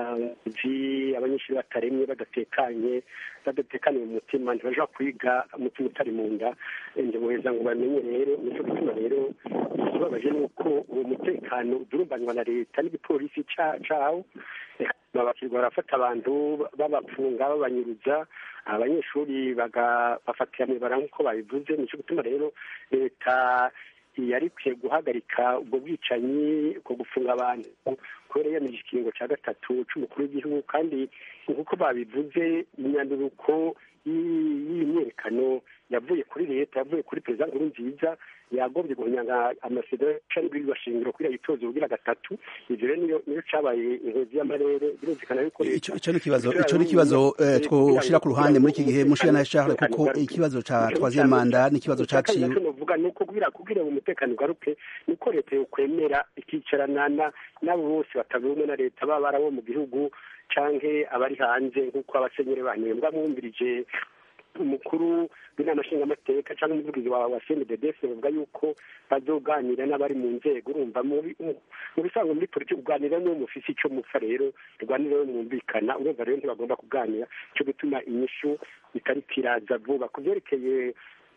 abazi abanyeshuri bataremye badatekanye badatekanye mu mutima ntibaja kwiga umutima utari mu nda ndeboheza ngo bamenye rero nico gituma rero ikibabaje nuko uwo mutekano udurumbanywa na leta n'igipolisi cawo bakirwa barafata abantu babapfunga babanyuruza abanyeshuri bagabafatira mwibara nk'uko babivuze nico gituma rero leta yari kwiye guhagarika ubwo bwicanyi bwo gufunga abantu kubera yemeje ikiringo cya gatatu c'umukuru w'igihugu kandi nk'uko babivuze imyanduruko y'iyi myerekano yavuye kuri leta yavuye kuri perezida Nkurunziza yagombye guhonyanga amasezerano y'ibashingiro kuri yitozo ubugira gatatu ivyo rero niyo niyo cabaye inkozi y'amarere birumvikana yuko ico ni kibazo ico ni kibazo twoshira ku ruhande muri iki gihe mushira na Charles kuko ikibazo ca troisième mandat ni kibazo caciwe novuga nuko kugira kugira umutekano ugaruke niko leta yo kwemera ikicaranana nabo bose batabumwe na leta baba barabo mu gihugu canke abari hanze nk'uko abasenyere banembwa mwumvirije umukuru w'inama nshingamateka cyangwa umuvugizi wa C N D D F bavuga yuko bazoganira n'abari mu nzego urumva mu bisanzwe muri politiki uganira n'uwo mufisi icyo mupfa rero rwanira no mwumvikana urumva rero ntibagomba kuganira cyo gutuma inyishu itari kiraza vuba ku byerekeye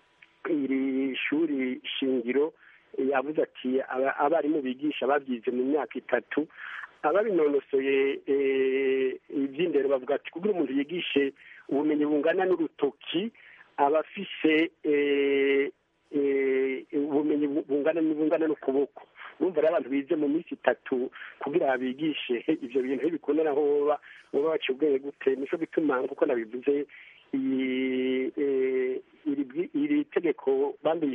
iri shuri shingiro yavuze ati abarimu bigisha babyize mu myaka itatu ababinonosoye iby'indero bavuga ati kugira umuntu yigishe ubumenyi bungana n'urutoki abafise ubumenyi bungana n'ubungana n'ukuboko urumva rero abantu bize mu minsi itatu kugira bigishe ivyo bintu bikundana aho boba boba baciye ubwenge gute nico bituma nkuko nabivuze iri tegeko bambi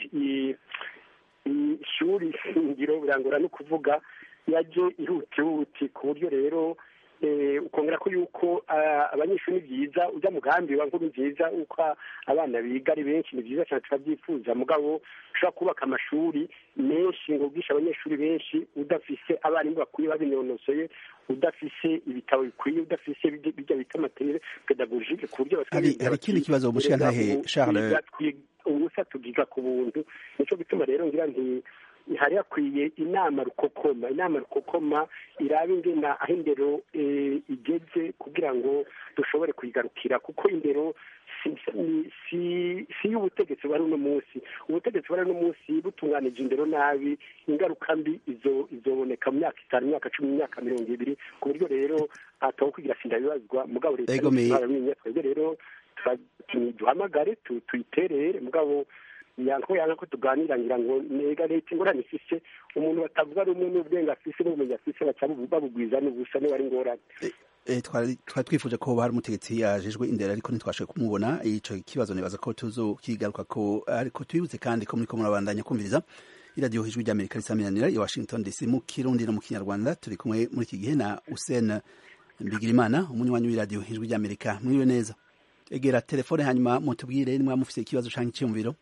ishuri shingiro birangora no kuvuga yaje ihutihuti ku buryo rero ukongera ko yuko abanyeshuri ni byiza ujya mugambi wa nkuru nziza uko abana biga ari benshi ni byiza cyane turabyifuza mugabo ushobora kubaka amashuri menshi ngo ubwishe abanyeshuri benshi udafise abarimu bakwiye babinonosoye udafise ibitabo bikwiye udafise bijya bita materiel pedagogique ku buryo hari hari ikindi kibazo mushika ntahe Charles ubusa tugiga ku buntu nico bituma rero ngira nti hari hakwiye inama rukokoma inama rukokoma iraba ingena aho indero igeze kugira ngo dushobore kuyigarukira kuko indero si y'ubutegetsi bari uno munsi ubutegetsi bari uno munsi butunganije indero nabi ingaruka mbi izoboneka mu myaka itanu imyaka cumi imyaka mirongo ibiri ku buryo rero ataho kugira sinda bibazwa mugabo leta twebwe rero duhamagare tuyiterere mugabo yanko yana ko tuganira ngira ngo nega leta ingorane ifise umuntu batavuga rumwe n'ubwenge afise n'ubumenyi afise baca babugwiza n'ubusa ne bari ngorane twari twifuje ko hari umutegetsi yajejwe indera ariko ntitwashoboye kumubona ico kibazo nibaza ko tuzokigaruka ko ariko twibutse kandi ko muriko murabandanya kumviriza iradiyo ijwi ry'Amerika risamiranira i Washington D C mu Kirundi no mu Kinyarwanda turi kumwe muri iki gihe na Hussein Bigirimana umunywanyi w'iradiyo ijwi ry'Amerika mwiwe neza egera telefone hanyuma mutubwire nimwa mufise ikibazo canke icyumviro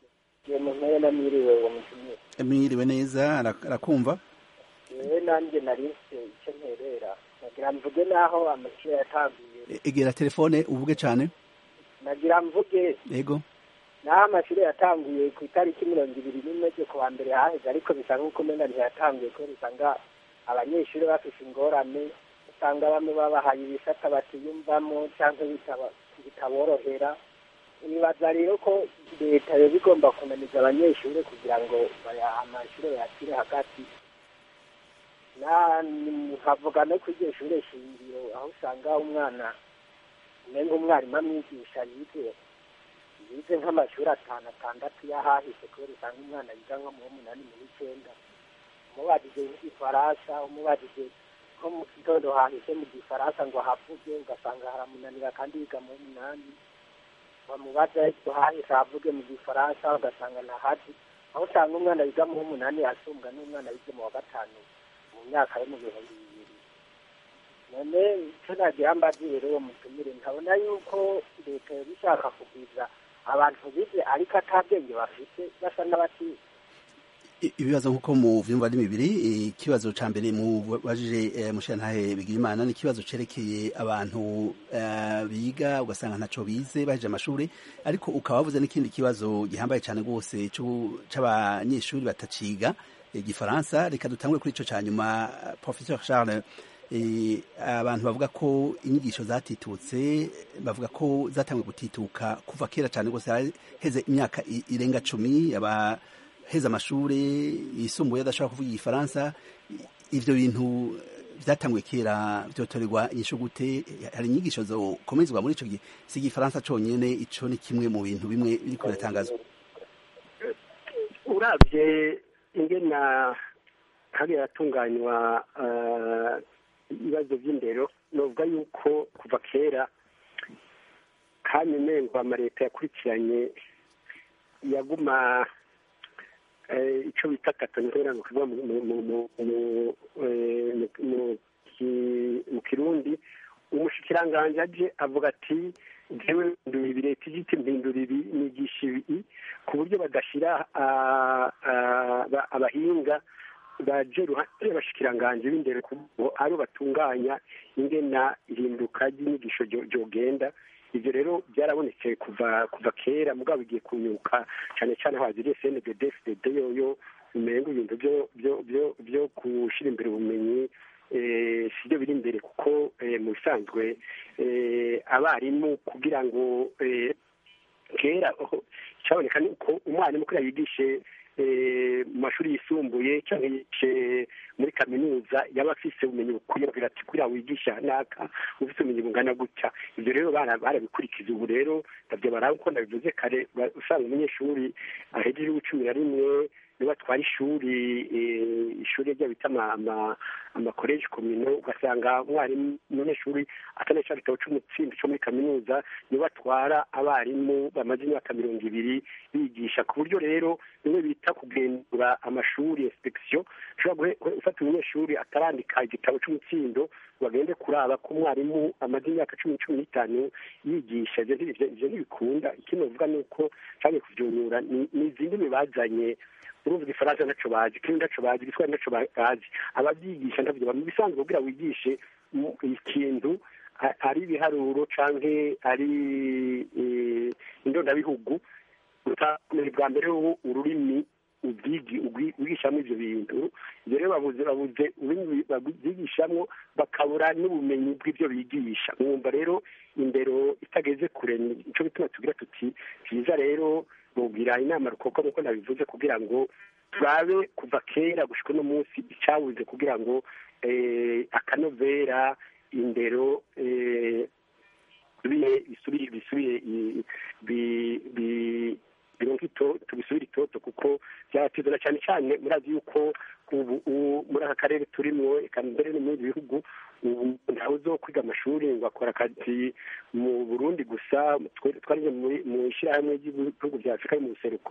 mwiriwe neza arakumva yewe nanjye narise icyo nterera nagira mvuge naho amashure yatanguye egera telefone uvuge cane nagira mvuge yego naho amashure yatanguye ku itariki mirongo ibiri n'imwe zo kuwa mbere haheze ariko bisa nk'uko umenga ntiyatanguye kubera usanga abanyeshuri bafise ingorane usanga bamwe babahaye ibisata batiyumvamo canke bitaborohera nibaza rero ko leta yoba igomba kunaniza abanyeshuri kugira ngo amashure bayatire hagati nkavuga no kuri iryo shure shingiro aho usanga umwana umenga umwarimu amwigisha yize yize nk'amashuri atanu atandatu y'ahahise kubera usanga umwana yiga nko mu w'umunani mu w'icenda umubajije nk'igifaransa umubajije nko mu gitondo hahise mu gifaransa ngo havuge ugasanga haramunanira kandi yiga mu w'umunani bamubaza ariko hahise havuge mu gifaransa ugasanga ntahazi aho usanga umwana yiga mu w'umunani asumbwa n'umwana yize mu wa gatanu mu myaka yo mu bihumbi bibiri none icyo nagira mbazi rero uwo mutumire nkabona yuko leta yoba ishaka kugwiza abantu bize ariko atabwenge bafite basa n'abatize ibibazo nk'uko mu vyumva ari bibiri ikibazo ca mbere mu bajije mushantahe Bigirimana ni ikibazo cerekeye abantu biga ugasanga ntaco bize baje amashuri ariko ukaba wavuze n'ikindi kibazo gihambaye cane rwose c'abanyeshuri bataciga igifaransa reka dutangure kuri ico ca nyuma Professeur Charles abantu bavuga ko inyigisho zatitutse bavuga ko zatangiye gutituka kuva kera cyane rwose heze imyaka irenga cumi abaheze amashuri yisumbuye adashobora kuvuga igifaransa ivyo bintu byatanguye kera byotorerwa inyishu gute hari inyigisho zokomezwa muri ico gihe si igifaransa conyene ico ni kimwe mu bintu bimwe biriko biratangazwa uravye ingena hariya yatunganywa ibibazo by'indero novuga yuko kuva kera kandi umengo amaleta yakurikiranye yaguma icyo bita katonihera ngo kuva mu kirundi umushikiranganje aje avuga ati jewe nduri ibi leta igiti mpindura ibi nigisha ibi ku buryo badashira abahinga baje ruhande bashikiranganje b'indero kuko aro batunganya ingena ihinduka ry'inyigisho jogenda ivyo rero byarabonetse kuva kuva kera mugabo igiye kunyuka cyane cyane aho haziriye C N D D F D D yoyo umengo ibintu byo byo byo byo kushira imbere ubumenyi eh sibyo biri imbere kuko mu bisanzwe abarimu kugira ngo kera cyaboneka ko umwarimu kuri yigishe mu mashuri yisumbuye cyangwa muri kaminuza yaba afise ubumenyi bukwiye kugira ati kuri wigisha naka ufite ubumenyi bungana gutya ibyo rero barabikurikiza ubu rero ndabyo baraba uko ndabivuze kare usanga umunyeshuri ahejeje cumi na rimwe niba twari ishuri ishuri rya bita amakoleje komino ugasanga umwarimu umunyeshuri atanesha igitabo c'umutsindo cyo muri kaminuza niba atwara abarimu bamaze imyaka mirongo ibiri bigisha ku buryo rero niwe bita kugenzura amashuri inspection ushobora gufata umunyeshuri atarandika igitabo c'umutsindo bagende kuraba ko umwarimu amaze imyaka cumi cumi n'itanu yigisha ivyo ntibikunda ikindi bavuga ni uko canke kuvyunyura ni izindi mibazanye uruvuga igifaransa naco bazi kindi naco bazi igiswahili naco bazi abavyigisha ndavyo bamwe bisanzwe kugira wigishe ikintu ari ibiharuro canke ari indondabihugu utakumenya bwa mbere ururimi ubwigi ubwigishamwo ivyo bintu ivyo rero babuze babuze babyigishamwo bakabura n'ubumenyi bw'ivyo bigisha mwumva rero indero itageze kure nico bituma tugira tuti vyiza rero mugira inama rukoko nuko nabivuze kugira ngo turabe kuva kera gushika no munsi icabuze kugira ngo akanovera indero bisubire bisubire bironka itoto tubisubire itoto kuko byaratizana cyane cyane murazi yuko ubu muri aka karere turimwo eka mbere no mu bindi bihugu ubu ntawe uzo kwiga amashuri ngo akora akazi mu Burundi gusa twari mu ishyirahamwe ry'ibihugu bya Afurika yo mu buseruko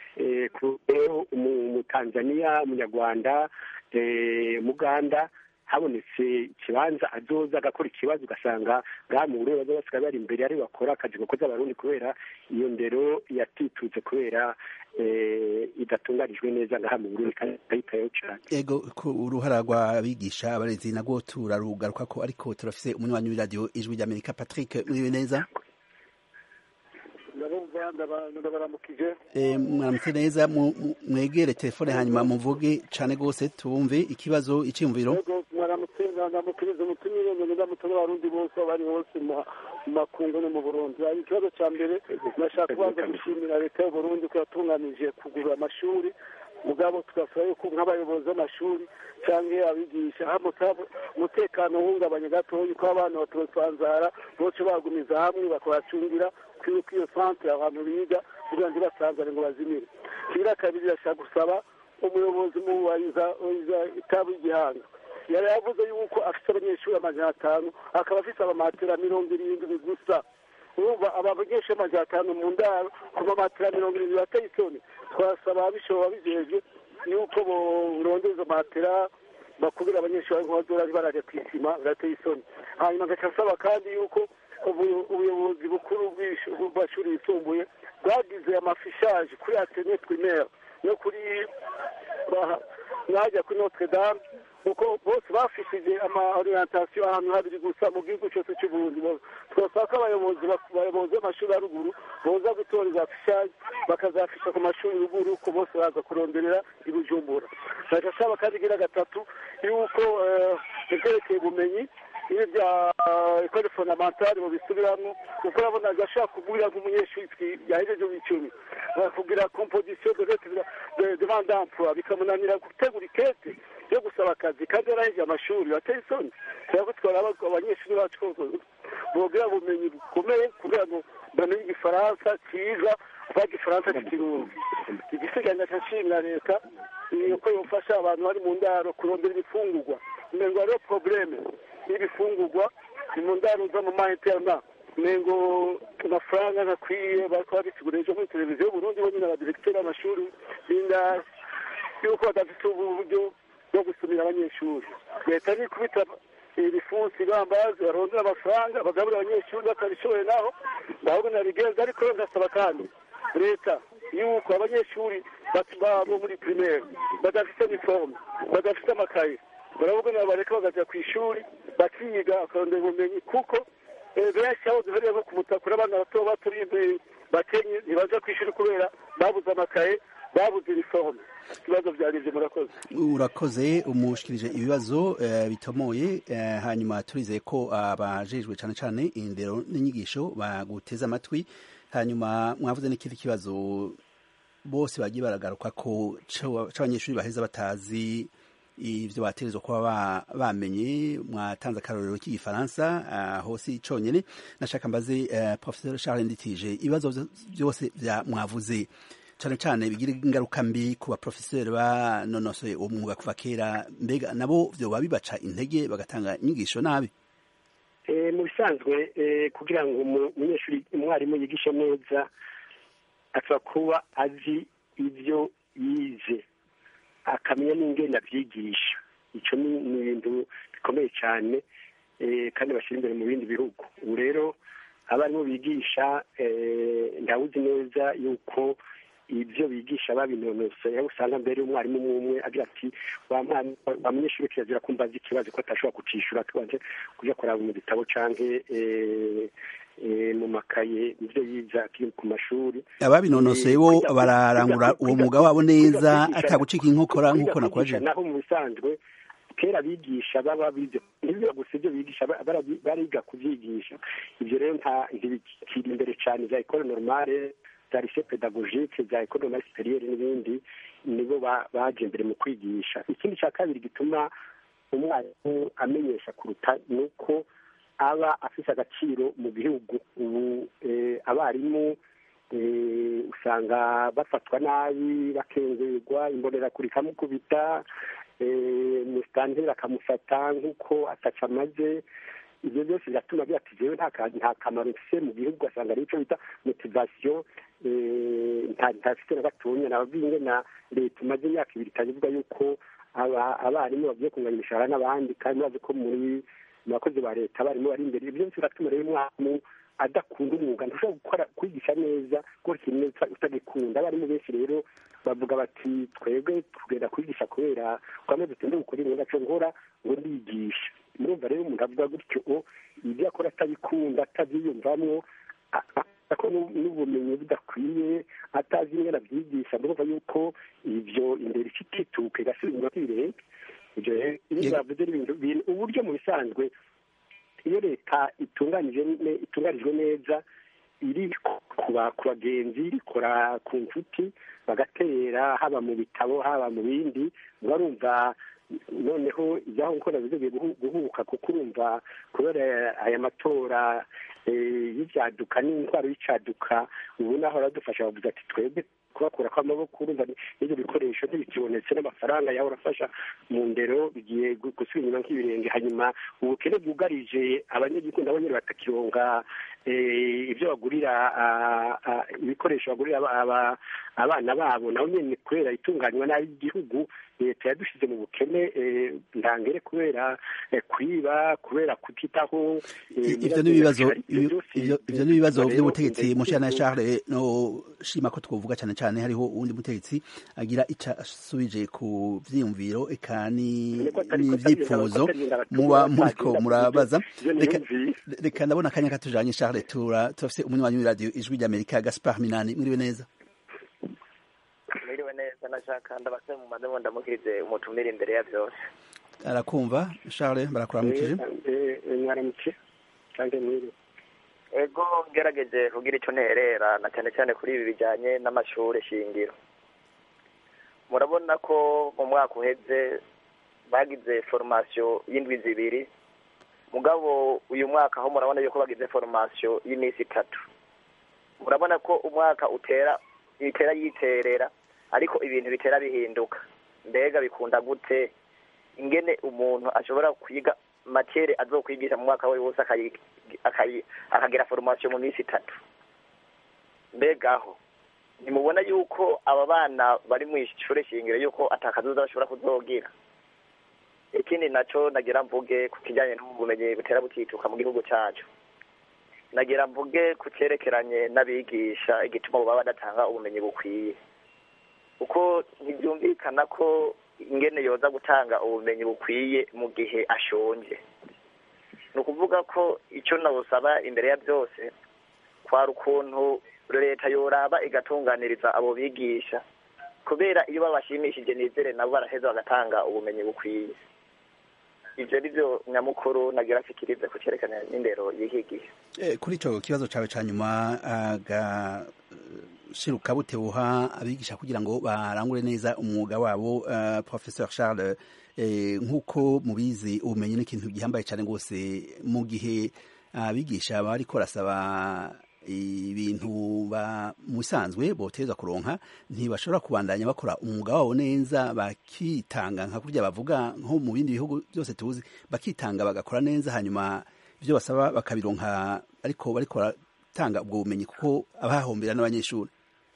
mu Tanzania Munyarwanda Muganda habonetse ikibanza azoza agakora ikibazo ugasanga ngaha mu Burundi baza basigaye bari imbere ari bakora akazi gakoze abarundi kubera iyo ndero yatitutse kubera idatunganijwe neza ngaha mu Burundi kandi ayitayeho cyane. Ego uruhara rw'abigisha abarezi nagwo turarugaruka ko ariko turafise umunywanyi w'iradiyo Ijwi ry'Amerika Patrick muriwe neza. ndabaramukije mwaramutse neza mwegere telefone hanyuma muvuge cane gose tubumve ikibazo iciyumviro. mwaramutse ndamukiriza umutumire ngo ndamutora abarundi bose bari bose mu makungu no mu Burundi. Ikibazo ca mbere nashaka kubanza gushimira leta y'u Burundi ko yatunganije kugura amashuri mugabo tugasaba yuko nk'abayobozi b'amashuri canke abigisha umutekano uhungabanye gatoyi ko abana batotwanzara boce bagumiza hamwe bakabacungira kwibuka iyo centre abantu biga kugira ngo basanzare ngo bazimire. Kira kabiri yashaka gusaba umuyobozi mu waiza itabu igihanga yari yavuze yuko afite abanyeshuri amajana atanu akaba afite abamatera mirongo irindwi gusa. Urumva abanyeshuri amajana atanu mu ndaro ku mamatera mirongo irindwi bateye isoni. Twasaba abishobora bijeje yuko borondeza matera bakubira abanyeshuri nk'abadolari baraje kwisima birateye isoni. Hanyuma ngacasaba kandi yuko ubuyobozi bukuru bw'amashuri yisumbuye bwagize amafishaje kuri Atene primaire no kuri mwajya kuri Notre Dame kuko bose bafishije ama orientation ahantu habiri gusa mu gihugu cyose cy'u Burundi. Twasaba ko abayobozi bayobozi b'amashuri ya ruguru boza gutoreza fishaje bakazafisha ku mashuri ruguru ko bose baza kuronderera i Bujumbura. Ndashaka kandi gira gatatu yuko ivyerekeye ubumenyi ibi bya école fondamentale mu bisubiramwo kuko urabona agashaka kugurira nk'umunyeshuri yahejeje w'icumi kugira composition de lettre de demande d'emploi bikamunanira gutegura ikete yo gusaba akazi kandi yarangije amashuri bateye isoni. cyangwa twara abanyeshuri bacu bogira ubumenyi bukomeye kugira ngo bamenye igifaransa cyiza kuva igifaransa cy'ikirundi. Igisiganya cyashimira leta yuko yofasha abantu bari mu ndaro kurondera ibifungurwa ngo ariyo probleme y'ibifungurwa mu ndaro zo mu mahitana nengo amafaranga nakwiye bakaba bitugureje muri televiziyo y'u Burundi bo nyine abadirekiteri b'amashuri binda yuko badafite uburyo bwo gusumira abanyeshuri. Leta ni kubita ibifunsi bambazi barondera amafaranga bagabura abanyeshuri batabishoboye naho ndahubwo nabigenza ariko ngasaba kandi leta yuko abanyeshuri babo muri primaire badafite uniforme badafite amakaye baravuga nabo bareka bagaja ku ishuri bakiga akarondera ubumenyi kuko benshi aho duhereye nko ku mutakura abana bato bato bakenye ntibaja ku ishuri kubera babuze amakaye babuze uniforme. Ibibazo byarivye murakoze. Urakoze umushikirije ibibazo bitomoye hanyuma turizeye ko abajejwe cane cane indero n'inyigisho baguteza amatwi. Hanyuma mwavuze n'ikindi kibazo bose bagiye baragaruka ko c'abanyeshuri baheza batazi ivyo bategerezwa kuba bamenye. Mwatanze akarorero k'igifaransa hose iconyene. Nashaka mbaze Professeur Charles Nditije ibibazo byose vya mwavuze cane cane bigira ingaruka mbi ku baprofeseri banonosoye uwo mwuga kuva kera, mbega nabo vyoba bibaca intege bagatanga inyigisho nabi? mu bisanzwe kugira ngo umunyeshuri umwarimu yigishe neza ashobora kuba azi ibyo yize akamenya n'ingene abyigisha. icyo ni ibintu bikomeye cyane kandi bashyira imbere mu bindi bihugu. ubu rero abarimu bigisha ndawuzi neza yuko ibyo bigisha babinonosoye, aho usanga mbere umwarimu umwe agira ati wa munyeshuri kirazira kumva azi ikibazo ko atashobora kucishura tubanje kuja kuraba mu bitabo canke mu makaye ibyo yiza ku mashuri. Ababinonosoye bo bararangura uwo mwuga wabo neza atagucika inkokora nk'uko nakwaje. Naho mu bisanzwe kera bigisha baba bize n'ibyo gusa ibyo bigisha bariga kuvyigisha. Ibyo rero nta ntibikiri imbere cyane za école normale za lycée pédagogique za école normale supérieure n'ibindi nibo baje imbere mu kwigisha. Ikindi cya kabiri gituma umwarimu amenyesha kuruta nuko aba afise agaciro mu gihugu. Ubu abarimu usanga bafatwa nabi bakengerwa imbonerakure ikamukubita musitanteri akamufata nk'uko ataca amaze ibyo byose biratuma byati jewe nta kamaro mfise mu gihugu ugasanga ari icyo bita motivasiyo ntafite na gatonya nababwiye na leta imaze imyaka ibiri itavuga yuko abarimu bagiye kunganya imishahara n'abandi kandi bazi ko muri mu bakozi ba leta abarimu bari imbere ibyo byose biratuma rero umwarimu adakunda umwuga ntushobora gukora kwigisha neza gukora ikintu utagikunda abarimu benshi rero bavuga bati twebwe tugenda kwigisha kubera twame dutende gukora ibintu naco nkora ngo ndigisha murumva rero umuntu avuga gutyo ibyo akora atabikunda atabyiyumvamwo ako n'ubumenyi budakwiye atazi ingene abyigisha murumva yuko ibyo imbere ikitituka igasubira kwirenge ibyo rero bavuze ibintu uburyo mu bisanzwe iyo leta itunganije itunganijwe neza iri ku bagenzi ikora ku nshuti bagatera haba mu bitabo haba mu bindi barumva noneho ibyaho nkora bigiye guhubuka kuko urumva kubera aya matora y'ibyaduka n'indwara y'icyaduka ubu naho aradufasha bavuga ati twebwe kubakura kw'amaboko urumva n'ibyo bikoresho ntibikibonetse n'amafaranga yawe urafasha mu ndero bigiye gusubira inyuma nk'ibirenge hanyuma ubukene bwugarije abanyagihugu nabo nyine batakironga ibyo bagurira ibikoresho bagurira abana babo nabo nyine kubera itunganywa nabi igihugu leta yadushyize mu bukene ndangere kubera kwiba kubera kutitaho ivyo n'ibibazo ivyo n'ibibazo by'ubutegetsi mushana Charles no shima ko twovuga cyane cyane hariho uwundi mutegetsi agira ica asubije ku vyiyumviro eka ni n'ivyipfuzo muba muriko murabaza reka ndabona akanya katujanye Charles tura turafise umunywanyi w'iradio ijwi ry'Amerika Gaspar Minani mwiriwe neza mwiriwe neza nashaka ndabase mu madomo ndamukirize umutumire imbere ya byose arakumva Charles barakuramukije mwaramutse kandi mwiriwe ego ngerageje kugira icyo nterera na cyane cyane kuri ibi bijyanye n'amashuri shingiro murabona ko mu mwaka uheze bagize formation y'indwi zibiri mugabo uyu mwaka aho murabona yuko bagize formation y'iminsi itatu murabona ko umwaka utera itera yiterera ariko ibintu bitera bihinduka mbega bikunda gute ingene umuntu ashobora kwiga matiere azokwigisha mu mwaka we wose akagira formation mu minsi itatu mbegaho nimubona yuko aba bana bari mu ishure shingiro yuko atakazuza bashobora kuzogira ikindi naco nagira mvuge ku kijanye n'ubumenyi butera butituka mu gihugu cyacu nagira mvuge ku cyerekeranye n'abigisha igituma baba badatanga ubumenyi bukwiye uko ntibyumvikana ko ingene yoza gutanga ubumenyi bukwiye mu gihe ashonje ni ukuvuga ko icyo nawusaba imbere ya byose kwari ukuntu leta yoraba igatunganiriza abo bigisha kubera iyo babashimishije nizere nabo baraheza bagatanga ubumenyi bukwiye ivyo nivyo nyamukuru nagira fikirize ku cyerekana n'indero y'iki gihe kuri ico kibazo cawe ca nyuma agashiruka butebuha abigisha kugira ngo barangure neza umwuga wabo uh, Professeur Charles eh, nk'uko mubizi ubumenyi n'ikintu gihambaye cyane rwose mu gihe abigisha uh, bariko rasaba ibintu ba musanzwe boteza kuronka ntibashobora kubandanya bakora umwuga wabo neza bakitanga nka kurya bavuga nko mu bindi bihugu byose tuzi bakitanga bagakora neza hanyuma ibyo basaba bakabironka ariko bariko baratanga ubwo bumenyi kuko abahombera n'abanyeshuri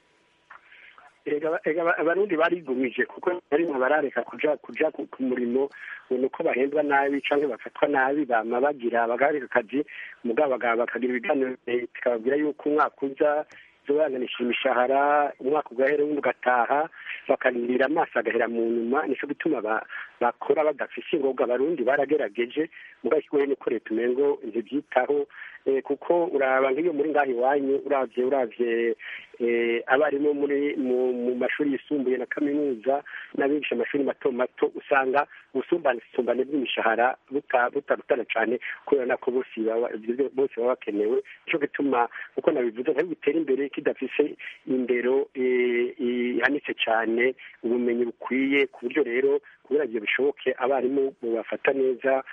abarundi barigumije kuko barimo barareka kuja kuja ku murimo nuko bahembwa nabi canke bafatwa nabi bama bagira bagarika akazi mugabo bakagira ibiganiro bikababwira yuko umwaka uza zobanganisha imishahara umwaka ugahera undi ugataha bakanirira amaso agahera mu nyuma nico gituma bakora badafise ingoga abarundi baragerageje mugabo ikigoye nuko leta umengo ntivyitaho kuko uraba nk'iyo muri ngaho iwanyu uravye uravye abarimu muri mu mashuri yisumbuye na kaminuza n'abigisha amashuri mato mato usanga ubusumbane sumbane bw'imishahara butarutana cane kubera nako bose bose baba bakenewe nico gituma uko nabivuze ntabwo bitera imbere kidafise indero ihanitse cane ubumenyi bukwiye ku buryo rero kubera ivyo bishoboke abarimu bafata neza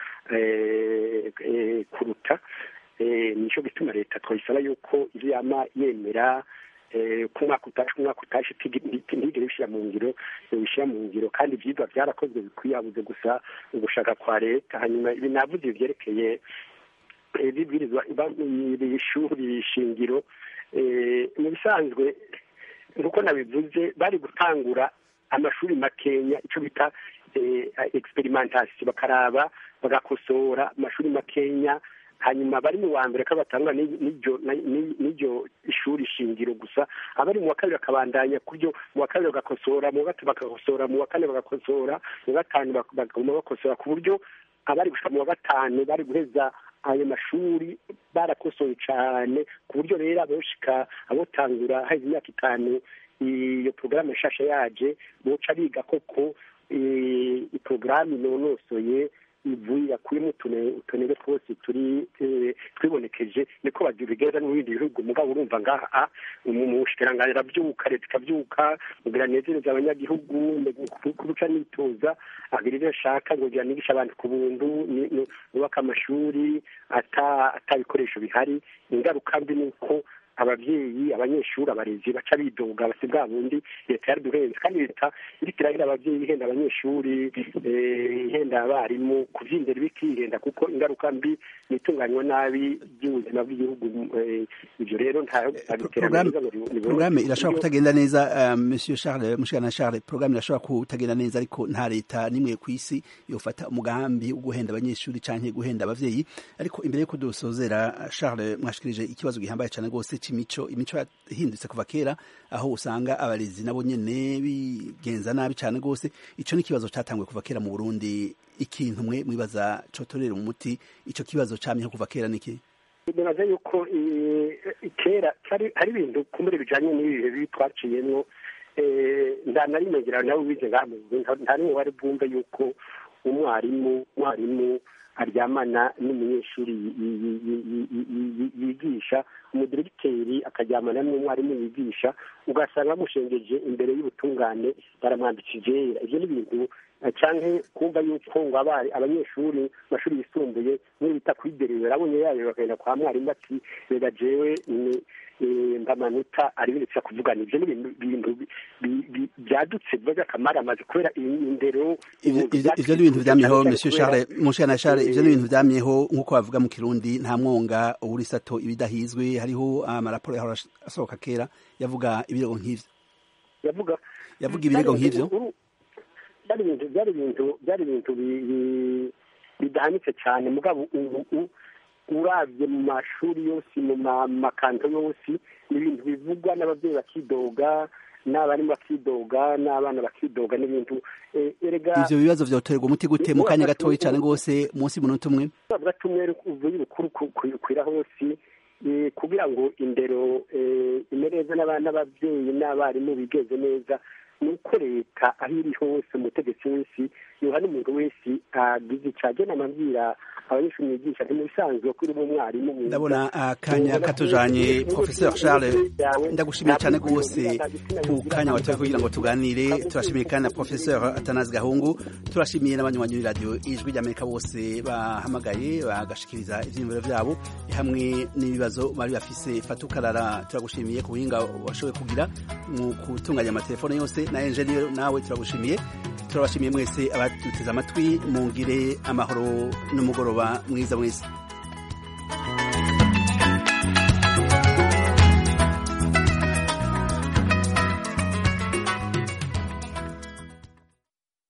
kuruta nico gituma leta twayisaba yuko iri yama yemera ku mwaka utashe umwaka utashe ntigire bishyira mu ngiro bishyira mu ngiro kandi ibyigwa byarakozwe bikwiye habuze gusa ugushaka kwa leta. hanyuma ibi navuze byerekeye ibibwirizwa ishuri shingiro mu bisanzwe nk'uko nabivuze bari gutangura amashuri makenya icyo bita experimentation bakaraba bagakosora amashuri makenya hanyuma bari mu wa mbere ko batanga n'iryo ishuri shingiro gusa abari mu wa kabiri bakabandanya kuryo mu wa kabiri bagakosora mu wa gatatu bagakosora mu wa kane bagakosora mu wa gatanu bakaguma bakosora ku buryo abari gushika mu wa gatanu bari guheza ayo mashuri barakosoye cyane ku buryo rero aboshika abotangura haheze imyaka itanu iyo porogaramu nshasha yaje boca biga koko porogaramu inonosoye ivuye yakuyemo utunege twose turi twibonekeje niko bagirigeza n'ibindi bihugu mugabo urumva ngaha umushikiranganji arabyuka leta ikabyuka kugira nezereza abanyagihugu kuruca n'itoza agira ibyo ashaka ngo anigisha abantu ku buntu nubaka amashuri ata bikoresho bihari. ingaruka mbi ni uko ababyeyi abanyeshuri abarezi baca bidoga basi bwa bundi leta yaraduhenze kandi leta iriko irahera ababyeyi ihenda abanyeshuri ihenda abarimu kuvyindera bikihenda kuko ingaruka mbi nitunganywa nabi by'ubuzima bw'igihugu. ivyo rero nta programme irashobora kutagenda neza monsieur Charles Mushikana Charles programme irashobora kutagenda neza ariko nta leta nimwe kw'isi yofata umugambi wo guhenda abanyeshuri canke guhenda abavyeyi. ariko imbere yuko dusozera Charles mwashikirije ikibazo gihambaye cyane gose imico imico yahindutse kuva kera aho usanga abarezi nabo nyene bigenza nabi cyane gose. ico ni kibazo catangwe kuva kera mu Burundi. ikintu mwe mwibaza cotorera umuti ico kibazo camyeho kuva kera niki? Bibaza yuko kera hari ibintu kumure bijanye n'ibihe bitwaciyemwo ndanarimegera nawe wize ngamu nta nimwe wari bwumve yuko umwarimu umwarimu aryamana n'umunyeshuri yigisha umudiregiteri akaryamana n'umwarimu yigisha ugasanga bamushengeje imbere y'ubutungane baramwambikije yera. ivyo ni ibintu canke kumva yuko ngo abanyeshuri mashuri yisumbuye niyo bita kwiderera abonye yayo bakagenda kwa mwarimu ati rega jewe ndamanota ari biretse kuvugana. ivyo ni ibintu byadutse bibaza akamara amaze kubera indero. ivyo ni ibintu vyamyeho monsieur Charles Mushikana Charles ivyo ni ibintu vyamyeho nk'uko bavuga mu Kirundi nta mwonga uburisato ibidahizwe. hariho amaraporo yahora asohoka kera yavuga ibirego nk'ivyo yavuga yavuga ibirego nk'ivyo byari ibintu byari ibintu byari ibintu bidahanitse cyane mugabo ubu uravye mu mashuri yose mu makanto yose n'ibintu bivugwa n'abavyeyi bakidoga n'abarimu bakidoga n'abana bakidoga n'ibintu erega ivyo bibazo vyoterwa umuti gute mu kanya gatoyi cyane gose munsi munota umwe bavuga tumwe uvuye bukuru kwira hose kugira ngo indero imereze n'abana n'abavyeyi n'abarimu bigeze neza nuko leta aho iri hose umutegetsi wese yohana umuntu wese agize icage n'amabwira abanyeshuri bigisha mu bisanzwe kuri mu mwarimu. ndabona akanya katujanye professeur Charles ndagushimiye cyane gose ku kanya watoye kugira ngo tuganire. turashimiye kandi na professeur Atanazi Gahungu. turashimiye n'abanywanyi radio ijwi ry'Amerika bose bahamagaye bagashikiriza ivyiyumviro vyabo hamwe n'ibibazo bari bafise. Fatukarara turagushimiye ku buhinga washoboye kugira mu kutunganya amatelefone yose na engineer nawe turagushimiye. turabashimiye mwese abaduteze amatwi mungire amahoro n'umugoroba mwiza mwese.